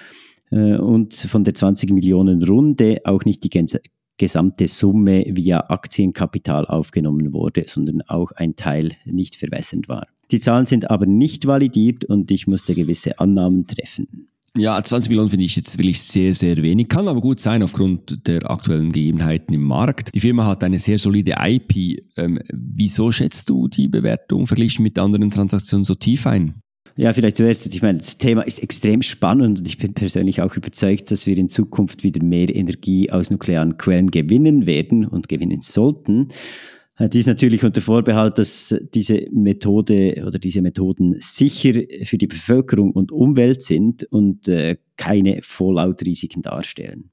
äh, und von der zwanzig Millionen Runde auch nicht die ges- gesamte Summe via Aktienkapital aufgenommen wurde, sondern auch ein Teil nicht verwässert war. Die Zahlen sind aber nicht validiert und ich musste gewisse Annahmen treffen. Ja, zwanzig Millionen finde ich jetzt wirklich sehr, sehr wenig. Kann aber gut sein aufgrund der aktuellen Gegebenheiten im Markt. Die Firma hat eine sehr solide I P. Ähm, wieso schätzt du die Bewertung verglichen mit anderen Transaktionen so tief ein? Ja, vielleicht zuerst, ich meine, das Thema ist extrem spannend und ich bin persönlich auch überzeugt, dass wir in Zukunft wieder mehr Energie aus nuklearen Quellen gewinnen werden und gewinnen sollten. Dies natürlich unter Vorbehalt, dass diese Methode oder diese Methoden sicher für die Bevölkerung und Umwelt sind und äh, keine Fallout-Risiken darstellen.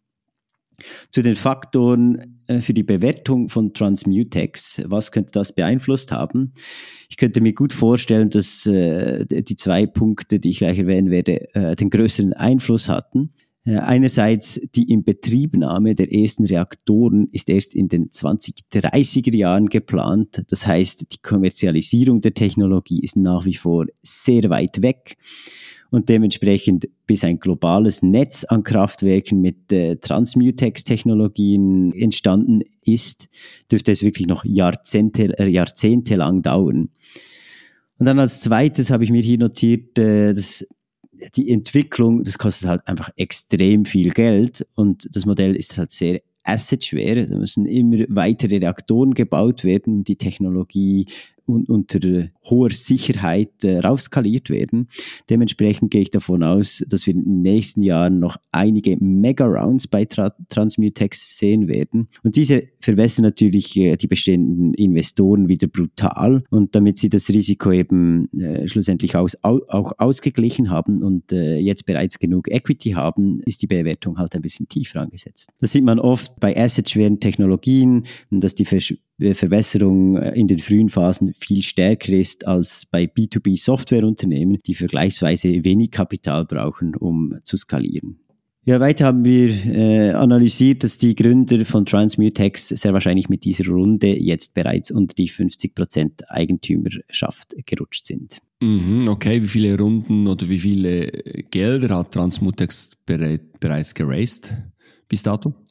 Zu den Faktoren äh, für die Bewertung von Transmutex, was könnte das beeinflusst haben? Ich könnte mir gut vorstellen, dass äh, die zwei Punkte, die ich gleich erwähnen werde, äh, den größeren Einfluss hatten. Einerseits die Inbetriebnahme der ersten Reaktoren ist erst in den zwanzig dreißiger Jahren geplant. Das heißt, die Kommerzialisierung der Technologie ist nach wie vor sehr weit weg. Und dementsprechend, bis ein globales Netz an Kraftwerken mit äh, Transmutex-Technologien entstanden ist, dürfte es wirklich noch Jahrzehnte, äh, jahrzehntelang dauern. Und dann als zweites habe ich mir hier notiert, äh, dass die Entwicklung, das kostet halt einfach extrem viel Geld und das Modell ist halt sehr assetschwer. Da müssen immer weitere Reaktoren gebaut werden, die Technologie un- unter hoher Sicherheit äh, raufskaliert werden. Dementsprechend gehe ich davon aus, dass wir in den nächsten Jahren noch einige Mega-Rounds bei Tra- Transmutex sehen werden. Und diese verwässern natürlich äh, die bestehenden Investoren wieder brutal. Und damit sie das Risiko eben äh, schlussendlich aus, au- auch ausgeglichen haben und äh, jetzt bereits genug Equity haben, ist die Bewertung halt ein bisschen tiefer angesetzt. Das sieht man oft bei assetschweren Technologien, dass die Ver- Verwässerung in den frühen Phasen viel stärker ist als bei B zwei B Softwareunternehmen, die vergleichsweise wenig Kapital brauchen, um zu skalieren. Ja, weiter haben wir äh, analysiert, dass die Gründer von Transmutex sehr wahrscheinlich mit dieser Runde jetzt bereits unter die fünfzig Prozent Eigentümerschaft gerutscht sind. Mhm, okay, wie viele Runden oder wie viele Gelder hat Transmutex bereit, bereits geraced bis dato?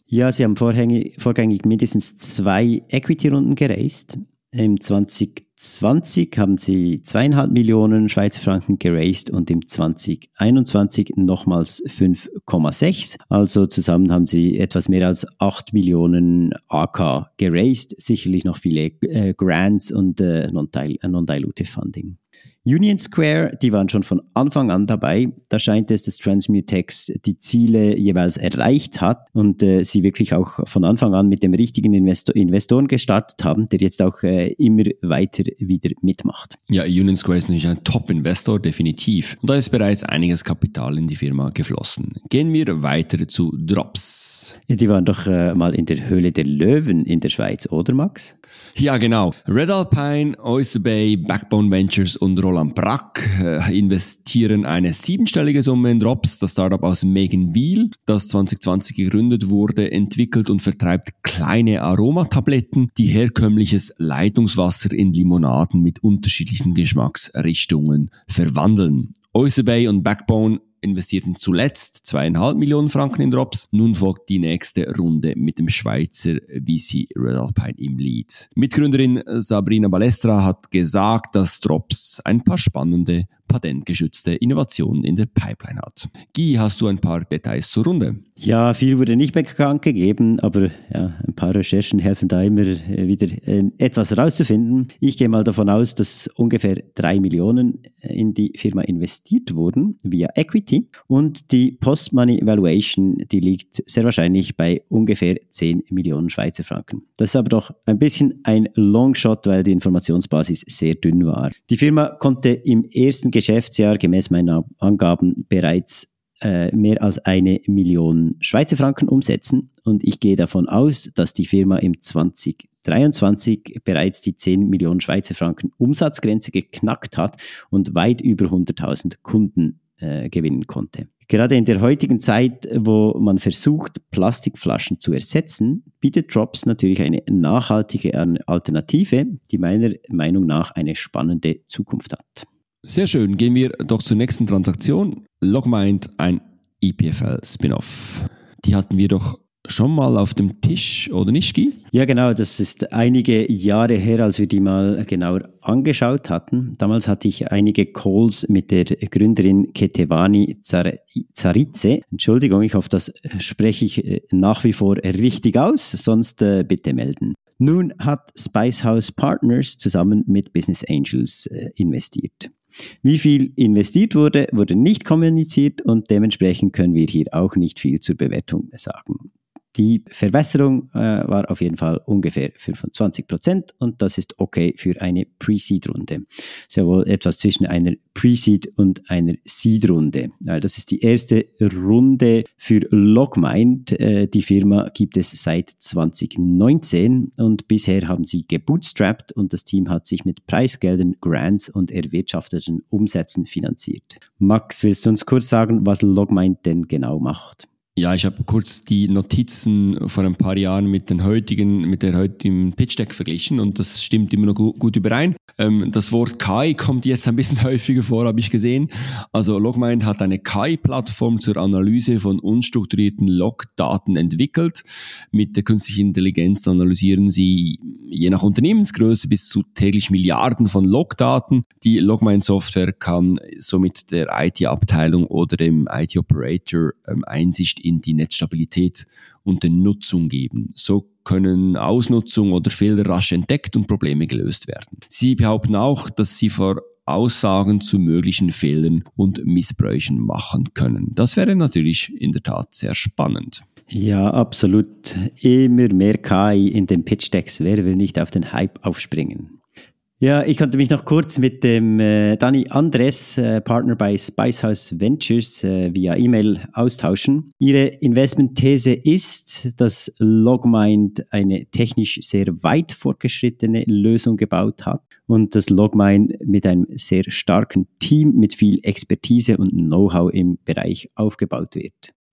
Ja, sie haben vorgängig, vorgängig mindestens zwei Equity-Runden geraced. Im zwanzig zwanzig haben sie zweieinhalb Millionen Schweizer Franken geraced und im zwanzig einundzwanzig nochmals fünf Komma sechs. Also zusammen haben sie etwas mehr als acht Millionen A K geraced. Sicherlich noch viele äh, Grants und äh, Non-Dilutive Funding. Union Square, die waren schon von Anfang an dabei. Da scheint es, dass Transmutex die Ziele jeweils erreicht hat und äh, sie wirklich auch von Anfang an mit dem richtigen Investor- Investoren gestartet haben, der jetzt auch äh, immer weiter wieder mitmacht. Ja, Union Square ist natürlich ein Top-Investor, definitiv. Und da ist bereits einiges Kapital in die Firma geflossen. Gehen wir weiter zu Drops. Ja, die waren doch äh, mal in der Höhle der Löwen in der Schweiz, oder Max? Ja, genau. Red Alpine, Oyster Bay, Backbone Ventures und Roland Brack äh, investieren eine siebenstellige Summe in Drops. Das Startup aus Meganville, das zwanzig zwanzig gegründet wurde, entwickelt und vertreibt kleine Aromatabletten, die herkömmliches Leitungswasser in Limonaden mit unterschiedlichen Geschmacksrichtungen verwandeln. Oyster Bay und Backbone investierten zuletzt zweieinhalb Millionen Franken in Drops. Nun folgt die nächste Runde mit dem Schweizer V C Red Alpine im Lead. Mitgründerin Sabrina Balestra hat gesagt, dass Drops ein paar spannende, patentgeschützte Innovationen in der Pipeline hat. Guy, hast du ein paar Details zur Runde? Ja, viel wurde nicht bekannt gegeben, aber ja, ein paar Recherchen helfen da immer wieder äh, etwas herauszufinden. Ich gehe mal davon aus, dass ungefähr drei Millionen in die Firma investiert wurden via Equity und die Post-Money Valuation, die liegt sehr wahrscheinlich bei ungefähr zehn Millionen Schweizer Franken. Das ist aber doch ein bisschen ein Longshot, weil die Informationsbasis sehr dünn war. Die Firma konnte im ersten Geschäftsjahr gemäß meinen Angaben bereits äh, mehr als eine Million Schweizer Franken umsetzen und ich gehe davon aus, dass die Firma im zwanzig dreiundzwanzig bereits die zehn Millionen Schweizer Franken Umsatzgrenze geknackt hat und weit über hunderttausend Kunden äh, gewinnen konnte. Gerade in der heutigen Zeit, wo man versucht, Plastikflaschen zu ersetzen, bietet Drops natürlich eine nachhaltige Alternative, die meiner Meinung nach eine spannende Zukunft hat. Sehr schön, gehen wir doch zur nächsten Transaktion. Logmind, ein E P F L-Spin-Off. Die hatten wir doch schon mal auf dem Tisch, oder nicht, Guy? Ja, genau, das ist einige Jahre her, als wir die mal genauer angeschaut hatten. Damals hatte ich einige Calls mit der Gründerin Ketevani Tsaritze. Entschuldigung, ich hoffe, das spreche ich nach wie vor richtig aus, sonst äh, bitte melden. Nun hat Spicehouse Partners zusammen mit Business Angels äh, investiert. Wie viel investiert wurde, wurde nicht kommuniziert und dementsprechend können wir hier auch nicht viel zur Bewertung sagen. Die Verwässerung äh, war auf jeden Fall ungefähr fünfundzwanzig Prozent und das ist okay für eine Pre-Seed-Runde. Sehr wohl etwas zwischen einer Pre-Seed und einer Seed-Runde. Ja, das ist die erste Runde für Logmind. Äh, die Firma gibt es seit zwanzig neunzehn und bisher haben sie gebootstrapped und das Team hat sich mit Preisgeldern, Grants und erwirtschafteten Umsätzen finanziert. Max, willst du uns kurz sagen, was Logmind denn genau macht? Ja, ich habe kurz die Notizen vor ein paar Jahren mit den heutigen, mit der heutigen Pitch Deck verglichen und das stimmt immer noch gut, gut überein. Ähm, das Wort K I kommt jetzt ein bisschen häufiger vor, habe ich gesehen. Also Logmind hat eine K I-Plattform zur Analyse von unstrukturierten Logdaten entwickelt. Mit der künstlichen Intelligenz analysieren sie je nach Unternehmensgröße bis zu täglich Milliarden von Logdaten. Die Logmind-Software kann somit der I T-Abteilung oder dem I T-Operator ähm, Einsicht in die Netzstabilität und die Nutzung geben. So können Ausnutzung oder Fehler rasch entdeckt und Probleme gelöst werden. Sie behaupten auch, dass sie vor Aussagen zu möglichen Fehlern und Missbräuchen machen können. Das wäre natürlich in der Tat sehr spannend. Ja, absolut. Immer mehr K I in den Pitch-Decks. Wer will nicht auf den Hype aufspringen? Ja, ich konnte mich noch kurz mit dem äh, Dani Andres, äh, Partner bei Spicehouse Ventures, äh, via E-Mail austauschen. Ihre Investmentthese ist, dass Logmind eine technisch sehr weit fortgeschrittene Lösung gebaut hat und dass Logmind mit einem sehr starken Team mit viel Expertise und Know-how im Bereich aufgebaut wird.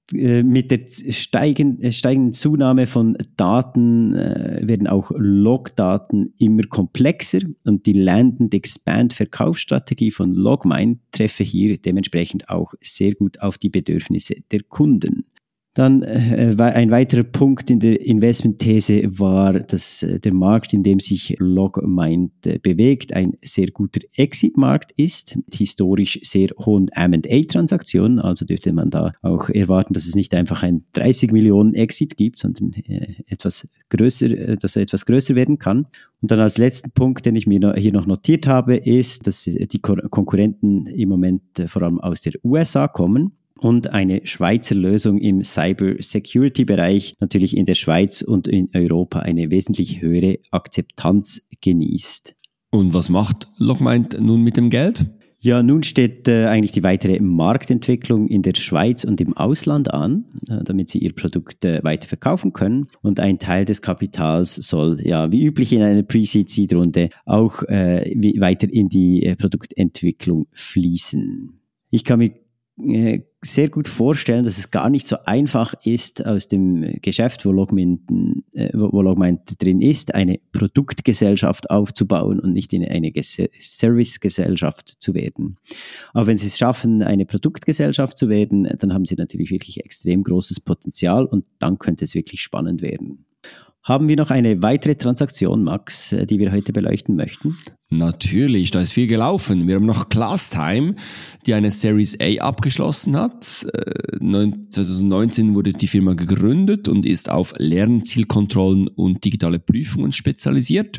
Mit der steigen, steigenden Zunahme von Daten äh, werden auch Logdaten immer komplexer und die Land-and-Expand-Verkaufsstrategie von Logmind treffe hier dementsprechend auch sehr gut auf die Bedürfnisse der Kunden. Dann äh, ein weiterer Punkt in der Investmentthese war, dass äh, der Markt, in dem sich LogMind äh, bewegt, ein sehr guter Exit-Markt ist, mit historisch sehr hohen M and A-Transaktionen. Also dürfte man da auch erwarten, dass es nicht einfach ein dreißig Millionen Exit gibt, sondern äh, etwas größer, äh, dass er etwas größer werden kann. Und dann als letzten Punkt, den ich mir noch, hier noch notiert habe, ist, dass die Kon- Konkurrenten im Moment äh, vor allem aus der U S A kommen. Und eine Schweizer Lösung im Cyber-Security-Bereich natürlich in der Schweiz und in Europa eine wesentlich höhere Akzeptanz genießt. Und was macht LogMind nun mit dem Geld? Ja, nun steht äh, eigentlich die weitere Marktentwicklung in der Schweiz und im Ausland an, äh, damit sie ihr Produkt äh, weiter verkaufen können. Und ein Teil des Kapitals soll, ja, wie üblich in einer Pre-Seed-Seed-Runde, auch äh, wie, weiter in die äh, Produktentwicklung fließen. Ich kann mir äh, sehr gut vorstellen, dass es gar nicht so einfach ist, aus dem Geschäft, wo LogMind, äh, wo LogMind drin ist, eine Produktgesellschaft aufzubauen und nicht in eine Ges- Servicegesellschaft zu werden. Aber wenn sie es schaffen, eine Produktgesellschaft zu werden, dann haben sie natürlich wirklich extrem großes Potenzial und dann könnte es wirklich spannend werden. Haben wir noch eine weitere Transaktion, Max, die wir heute beleuchten möchten? Natürlich, da ist viel gelaufen. Wir haben noch Classtime, die eine Series A abgeschlossen hat. zwanzig neunzehn wurde die Firma gegründet und ist auf Lernzielkontrollen und digitale Prüfungen spezialisiert.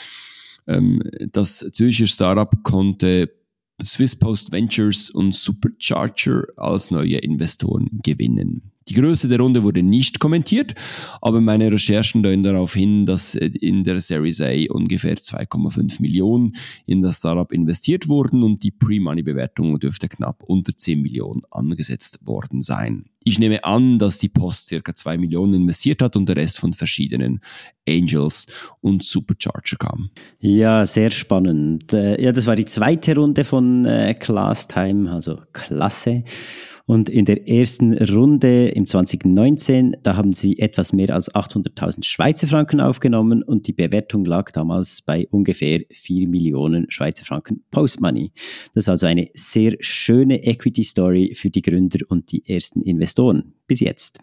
Das Zürcher Startup konnte Swiss Post Ventures und Supercharger als neue Investoren gewinnen. Die Größe der Runde wurde nicht kommentiert, aber meine Recherchen deuten darauf hin, dass in der Series A ungefähr zwei Komma fünf Millionen in das Startup investiert wurden und die Pre-Money-Bewertung dürfte knapp unter zehn Millionen angesetzt worden sein. Ich nehme an, dass die Post circa zwei Millionen investiert hat und der Rest von verschiedenen Angels und Supercharger kam. Ja, sehr spannend. Ja, das war die zweite Runde von äh, Classtime, also Klasse. Und in der ersten Runde im zwanzig neunzehn, da haben sie etwas mehr als achthunderttausend Schweizer Franken aufgenommen und die Bewertung lag damals bei ungefähr vier Millionen Schweizer Franken Post-Money. Das ist also eine sehr schöne Equity-Story für die Gründer und die ersten Investoren bis jetzt.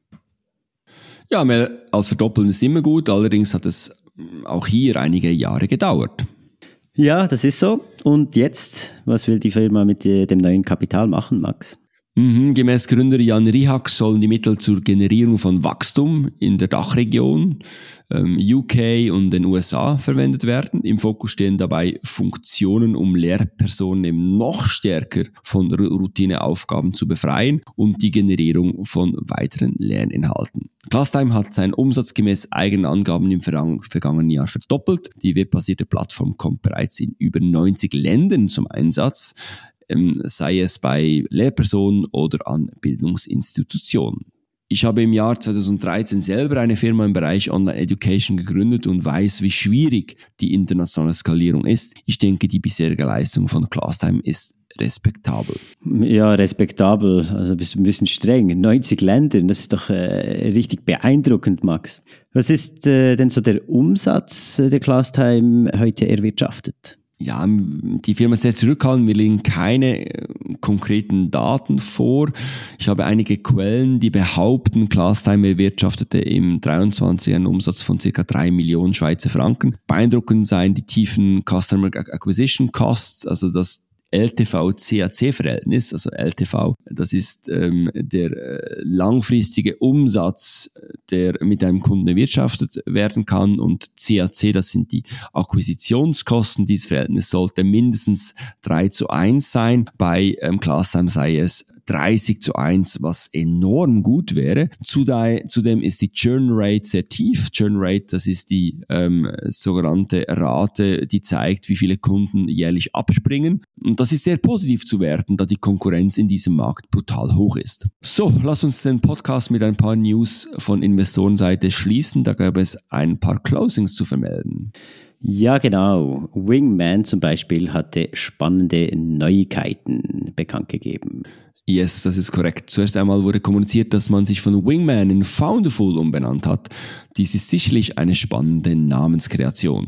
Ja, mehr als verdoppeln ist immer gut, allerdings hat es auch hier einige Jahre gedauert. Ja, das ist so. Und jetzt, was will die Firma mit dem neuen Kapital machen, Max? Mhm, gemäß Gründer Jan Rihak sollen die Mittel zur Generierung von Wachstum in der Dachregion, ähm, U K und den U S A verwendet werden. Im Fokus stehen dabei Funktionen, um Lehrpersonen eben noch stärker von Routineaufgaben zu befreien und die Generierung von weiteren Lerninhalten. Classtime hat seinen Umsatz gemäß eigenen Angaben im vergangenen Jahr verdoppelt. Die webbasierte Plattform kommt bereits in über neunzig Ländern zum Einsatz, sei es bei Lehrpersonen oder an Bildungsinstitutionen. Ich habe im Jahr zwanzig dreizehn selber eine Firma im Bereich Online Education gegründet und weiß, wie schwierig die internationale Skalierung ist. Ich denke, die bisherige Leistung von Classtime ist respektabel. Ja, respektabel. Also bist du ein bisschen streng. neunzig Länder, das ist doch äh, richtig beeindruckend, Max. Was ist äh, denn so der Umsatz der Classtime heute erwirtschaftet? Ja, die Firma ist sehr zurückhaltend, wir legen keine äh, konkreten Daten vor. Ich habe einige Quellen, die behaupten, Classtime erwirtschaftete im dreiundzwanzig einen Umsatz von ca. drei Millionen Schweizer Franken. Beeindruckend seien die tiefen Customer Acquisition Costs, also das L T V-C A C-Verhältnis, also L T V, das ist ähm, der äh, langfristige Umsatz, der mit einem Kunden erwirtschaftet werden kann, und C A C, das sind die Akquisitionskosten. Dieses Verhältnis sollte mindestens drei zu eins sein. Bei ähm, Classtime sei es dreißig zu eins, was enorm gut wäre. Zudem ist die Churn Rate sehr tief. Churn Rate, das ist die ähm, sogenannte Rate, die zeigt, wie viele Kunden jährlich abspringen. Und das ist sehr positiv zu werten, da die Konkurrenz in diesem Markt brutal hoch ist. So, lass uns den Podcast mit ein paar News von Investorenseite schließen. Da gab es ein paar Closings zu vermelden. Ja, genau. Wingman zum Beispiel hatte spannende Neuigkeiten bekannt gegeben. Yes, das ist korrekt. Zuerst einmal wurde kommuniziert, dass man sich von Wingman in Founderful umbenannt hat. Dies ist sicherlich eine spannende Namenskreation.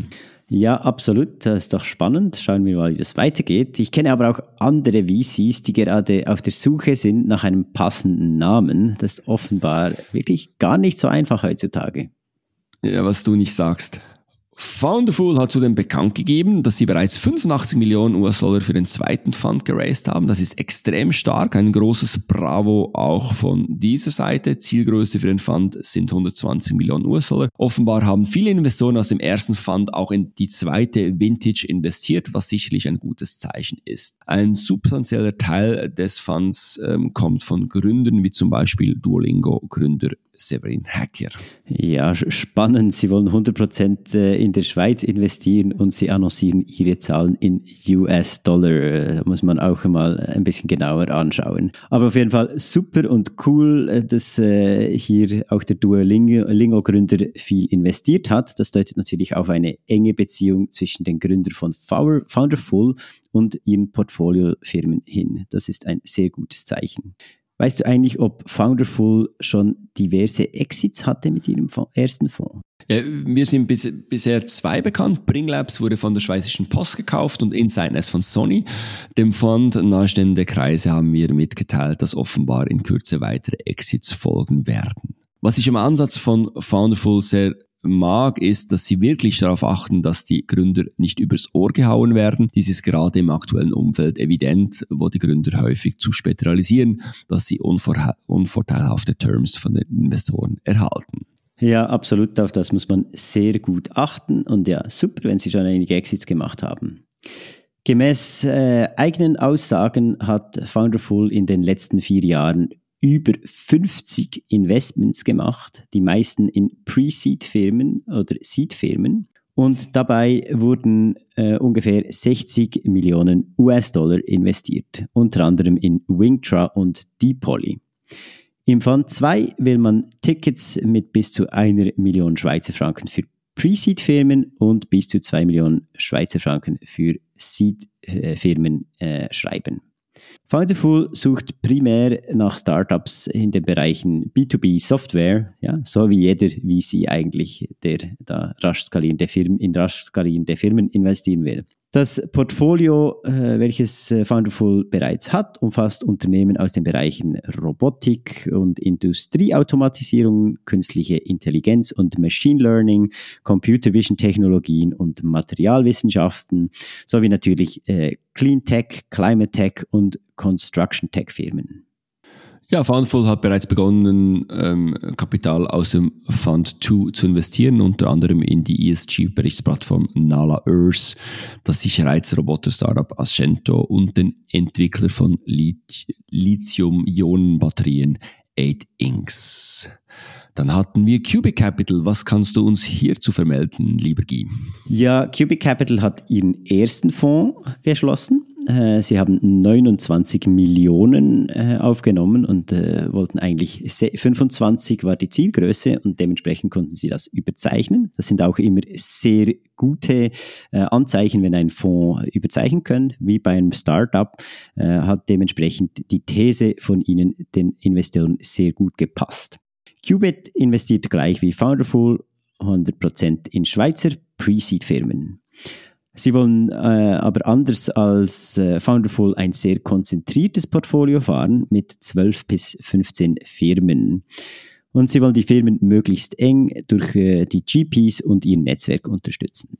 Ja, absolut. Das ist doch spannend. Schauen wir mal, wie das weitergeht. Ich kenne aber auch andere V Cs, die gerade auf der Suche sind nach einem passenden Namen. Das ist offenbar wirklich gar nicht so einfach heutzutage. Ja, was du nicht sagst. Founderful hat zudem bekannt gegeben, dass sie bereits fünfundachtzig Millionen U S-Dollar für den zweiten Fund geraced haben. Das ist extrem stark, ein großes Bravo auch von dieser Seite. Zielgröße für den Fund sind hundertzwanzig Millionen U S-Dollar. Offenbar haben viele Investoren aus dem ersten Fund auch in die zweite Vintage investiert, was sicherlich ein gutes Zeichen ist. Ein substanzieller Teil des Funds ähm, kommt von Gründern wie zum Beispiel Duolingo-Gründer Severin Hacker. Ja, spannend. Sie wollen hundert Prozent in der Schweiz investieren und sie annoncieren ihre Zahlen in U S-Dollar. Da muss man auch mal ein bisschen genauer anschauen. Aber auf jeden Fall super und cool, dass hier auch der Duolingo-Gründer viel investiert hat. Das deutet natürlich auf eine enge Beziehung zwischen den Gründern von Founderful und ihren Portfoliofirmen hin. Das ist ein sehr gutes Zeichen. Weißt du eigentlich, ob Founderful schon diverse Exits hatte mit ihrem ersten Fonds? Ja, mir sind bis, bisher zwei bekannt. Bringlabs wurde von der Schweizerischen Post gekauft und InsideNet von Sony. Dem Fond nahestehende Kreise haben mir mitgeteilt, dass offenbar in Kürze weitere Exits folgen werden. Was ich im Ansatz von Founderful sehr mag, ist, dass sie wirklich darauf achten, dass die Gründer nicht übers Ohr gehauen werden. Dies ist gerade im aktuellen Umfeld evident, wo die Gründer häufig zu spät realisieren, dass sie unvor- unvorteilhafte Terms von den Investoren erhalten. Ja, absolut, auf das muss man sehr gut achten und ja, super, wenn sie schon einige Exits gemacht haben. Gemäß äh, eigenen Aussagen hat Founderful in den letzten vier Jahren über fünfzig Investments gemacht, die meisten in Pre-Seed-Firmen oder Seed-Firmen. Und dabei wurden äh, ungefähr sechzig Millionen U S-Dollar investiert, unter anderem in Wingtra und Dpoly. Im Fund zwei will man Tickets mit bis zu einer Million Schweizer Franken für Pre-Seed-Firmen und bis zu zwei Millionen Schweizer Franken für Seed-Firmen äh, schreiben. Founderful sucht primär nach Startups in den Bereichen B zwei B Software, ja, so wie jeder V C eigentlich, der da rasch skalierende Firmen, in rasch skalierende Firmen investieren will. Das Portfolio, äh, welches Founderful bereits hat, umfasst Unternehmen aus den Bereichen Robotik und Industrieautomatisierung, künstliche Intelligenz und Machine Learning, Computer Vision Technologien und Materialwissenschaften, sowie natürlich äh, Clean Tech, Climate Tech und Construction Tech Firmen. Ja, Founderful hat bereits begonnen, ähm, Kapital aus dem Fund zwei zu investieren, unter anderem in die E S G-Berichtsplattform Nala Earth, das Sicherheitsroboter-Startup Ascento und den Entwickler von Lithium-Ionen-Batterien eight Inks. Dann hatten wir Cubic Capital. Was kannst du uns hierzu vermelden, lieber Guy? Ja, Cubic Capital hat ihren ersten Fonds geschlossen. Sie haben neunundzwanzig Millionen aufgenommen und wollten eigentlich fünfundzwanzig war die Zielgröße und dementsprechend konnten sie das überzeichnen. Das sind auch immer sehr gute Anzeichen, wenn ein Fonds überzeichnen können, wie bei einem Startup, hat dementsprechend die These von ihnen den Investoren sehr gut gepasst. Qubit investiert gleich wie Founderful hundert Prozent in Schweizer Pre-Seed-Firmen. Sie wollen äh, aber anders als äh, Founderful ein sehr konzentriertes Portfolio fahren mit zwölf bis fünfzehn Firmen. Und sie wollen die Firmen möglichst eng durch äh, die G Ps und ihr Netzwerk unterstützen.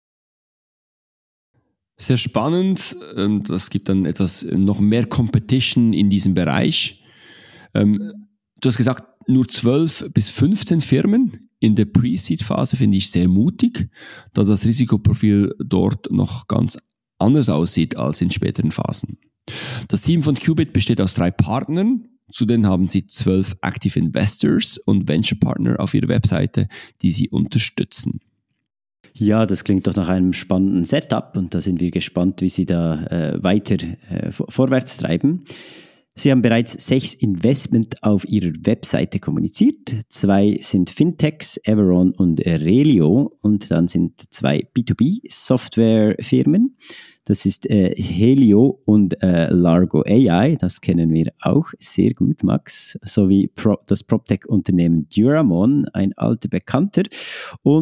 Sehr spannend. Das gibt dann etwas noch mehr Competition in diesem Bereich. Du hast gesagt, nur zwölf bis fünfzehn Firmen in der Pre-Seed-Phase finde ich sehr mutig, da das Risikoprofil dort noch ganz anders aussieht als in späteren Phasen. Das Team von Qubit besteht aus drei Partnern. Zudem haben sie zwölf Active Investors und Venture Partner auf ihrer Webseite, die sie unterstützen. Ja, das klingt doch nach einem spannenden Setup und da sind wir gespannt, wie sie da äh, weiter äh, vorwärts treiben. Sie haben bereits sechs Investment auf ihrer Webseite kommuniziert. Zwei sind Fintechs, Everon und Relio. Und dann sind zwei B zwei B Softwarefirmen. Das ist äh, Helio und äh, Largo A I. Das kennen wir auch sehr gut, Max. Sowie Pro- das PropTech-Unternehmen Duramon, ein alter Bekannter. Und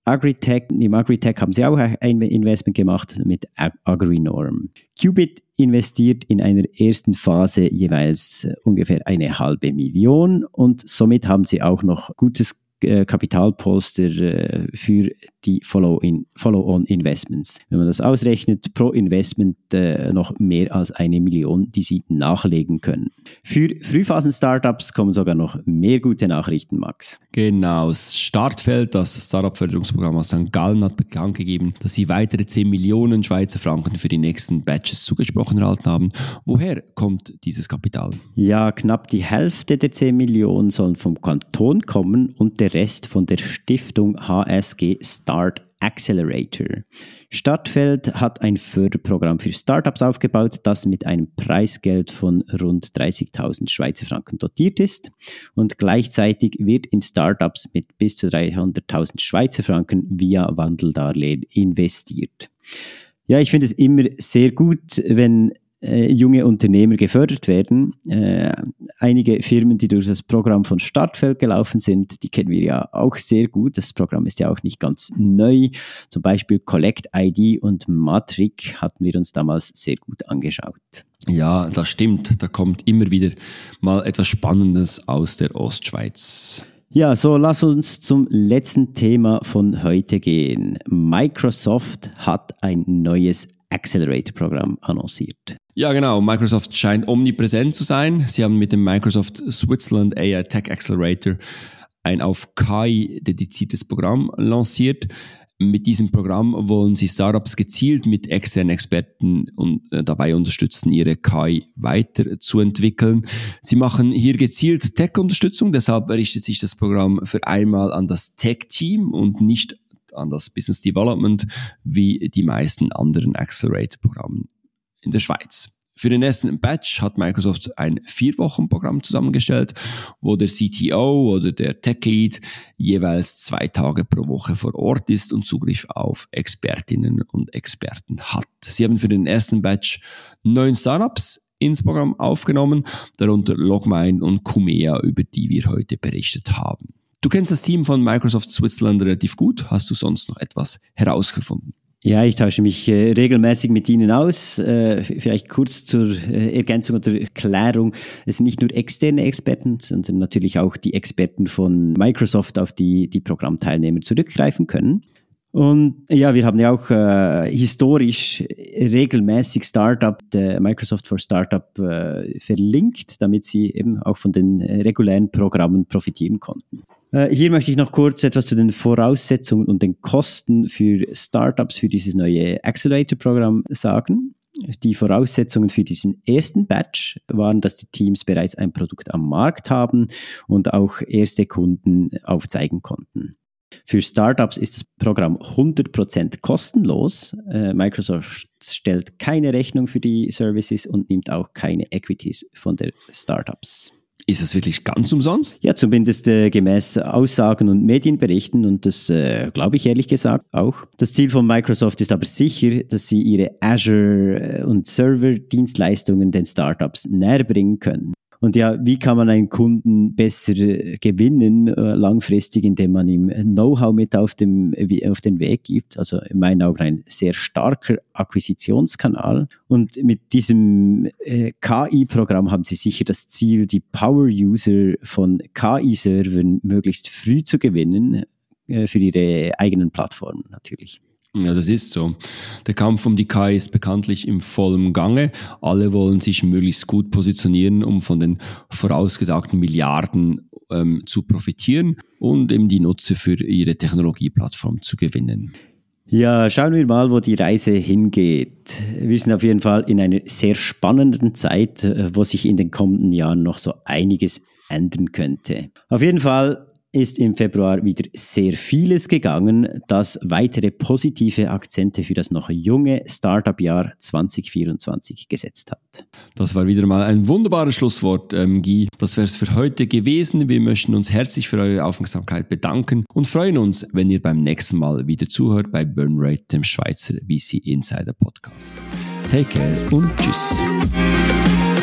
Agritech. Im Agritech haben sie auch ein Investment gemacht mit Agrinorm. Qubit investiert in einer ersten Phase jeweils ungefähr eine halbe Million und somit haben sie auch noch gutes Kapitalpolster für die Follow-in, Follow-on-Investments. Wenn man das ausrechnet, pro Investment äh, noch mehr als eine Million, die sie nachlegen können. Für Frühphasen-Startups kommen sogar noch mehr gute Nachrichten, Max. Genau, das Startfeld, das Startup-Förderungsprogramm aus Sankt Gallen hat bekannt gegeben, dass sie weitere zehn Millionen Schweizer Franken für die nächsten Batches zugesprochen erhalten haben. Woher kommt dieses Kapital? Ja, knapp die Hälfte der zehn Millionen sollen vom Kanton kommen und der Rest von der Stiftung H S G Start Accelerator. Stadtfeld hat ein Förderprogramm für Startups aufgebaut, das mit einem Preisgeld von rund dreißigtausend Schweizer Franken dotiert ist und gleichzeitig wird in Startups mit bis zu dreihunderttausend Schweizer Franken via Wandeldarlehen investiert. Ja, ich finde es immer sehr gut, wenn Äh, junge Unternehmer gefördert werden. Äh, einige Firmen, die durch das Programm von Startfeld gelaufen sind, die kennen wir ja auch sehr gut. Das Programm ist ja auch nicht ganz neu. Zum Beispiel Collect I D und Matric hatten wir uns damals sehr gut angeschaut. Ja, das stimmt. Da kommt immer wieder mal etwas Spannendes aus der Ostschweiz. Ja, so lass uns zum letzten Thema von heute gehen. Microsoft hat ein neues Accelerator-Programm annonciert. Ja, genau. Microsoft scheint omnipräsent zu sein. Sie haben mit dem Microsoft Switzerland A I Tech Accelerator ein auf K I dediziertes Programm lanciert. Mit diesem Programm wollen sie Startups gezielt mit externen Experten und äh, dabei unterstützen, ihre K I weiterzuentwickeln. Sie machen hier gezielt Tech-Unterstützung, deshalb richtet sich das Programm für einmal an das Tech-Team und nicht an das Business Development wie die meisten anderen Accelerator-Programme in der Schweiz. Für den ersten Batch hat Microsoft ein Vier-Wochen-Programm zusammengestellt, wo der C T O oder der Tech-Lead jeweils zwei Tage pro Woche vor Ort ist und Zugriff auf Expertinnen und Experten hat. Sie haben für den ersten Batch neun Startups ins Programm aufgenommen, darunter Logmind und Kumea, über die wir heute berichtet haben. Du kennst das Team von Microsoft Switzerland relativ gut. Hast du sonst noch etwas herausgefunden? Ja, ich tausche mich äh, regelmäßig mit Ihnen aus. Äh, vielleicht kurz zur äh, Ergänzung oder Erklärung. Es sind nicht nur externe Experten, sondern natürlich auch die Experten von Microsoft, auf die die Programmteilnehmer zurückgreifen können. Und ja, wir haben ja auch äh, historisch regelmäßig Startup, äh, Microsoft for Startup äh, verlinkt, damit sie eben auch von den äh, regulären Programmen profitieren konnten. Äh, hier möchte ich noch kurz etwas zu den Voraussetzungen und den Kosten für Startups für dieses neue Accelerator-Programm sagen. Die Voraussetzungen für diesen ersten Batch waren, dass die Teams bereits ein Produkt am Markt haben und auch erste Kunden aufzeigen konnten. Für Startups ist das Programm hundert Prozent kostenlos. Äh, Microsoft stellt keine Rechnung für die Services und nimmt auch keine Equities von den Startups. Ist das wirklich ganz umsonst? Ja, zumindest äh, gemäß Aussagen und Medienberichten und das äh, glaube ich ehrlich gesagt auch. Das Ziel von Microsoft ist aber sicher, dass sie ihre Azure- und Server-Dienstleistungen den Startups näher bringen können. Und ja, wie kann man einen Kunden besser gewinnen, äh, langfristig, indem man ihm Know-how mit auf, dem, auf den Weg gibt? Also in meinen Augen ein sehr starker Akquisitionskanal. Und mit diesem äh, K I-Programm haben sie sicher das Ziel, die Power-User von K I-Servern möglichst früh zu gewinnen, äh, für ihre eigenen Plattformen natürlich. Ja, das ist so. Der Kampf um die K I ist bekanntlich im vollen Gange. Alle wollen sich möglichst gut positionieren, um von den vorausgesagten Milliarden ähm, zu profitieren und eben die Nutzer für ihre Technologieplattform zu gewinnen. Ja, schauen wir mal, wo die Reise hingeht. Wir sind auf jeden Fall in einer sehr spannenden Zeit, wo sich in den kommenden Jahren noch so einiges ändern könnte. Auf jeden Fall ist im Februar wieder sehr vieles gegangen, das weitere positive Akzente für das noch junge Startup-Jahr zwanzig vierundzwanzig gesetzt hat. Das war wieder mal ein wunderbares Schlusswort, ähm, Guy. Das wäre es für heute gewesen. Wir möchten uns herzlich für eure Aufmerksamkeit bedanken und freuen uns, wenn ihr beim nächsten Mal wieder zuhört bei Burnrate, dem Schweizer V C Insider Podcast. Take care und tschüss.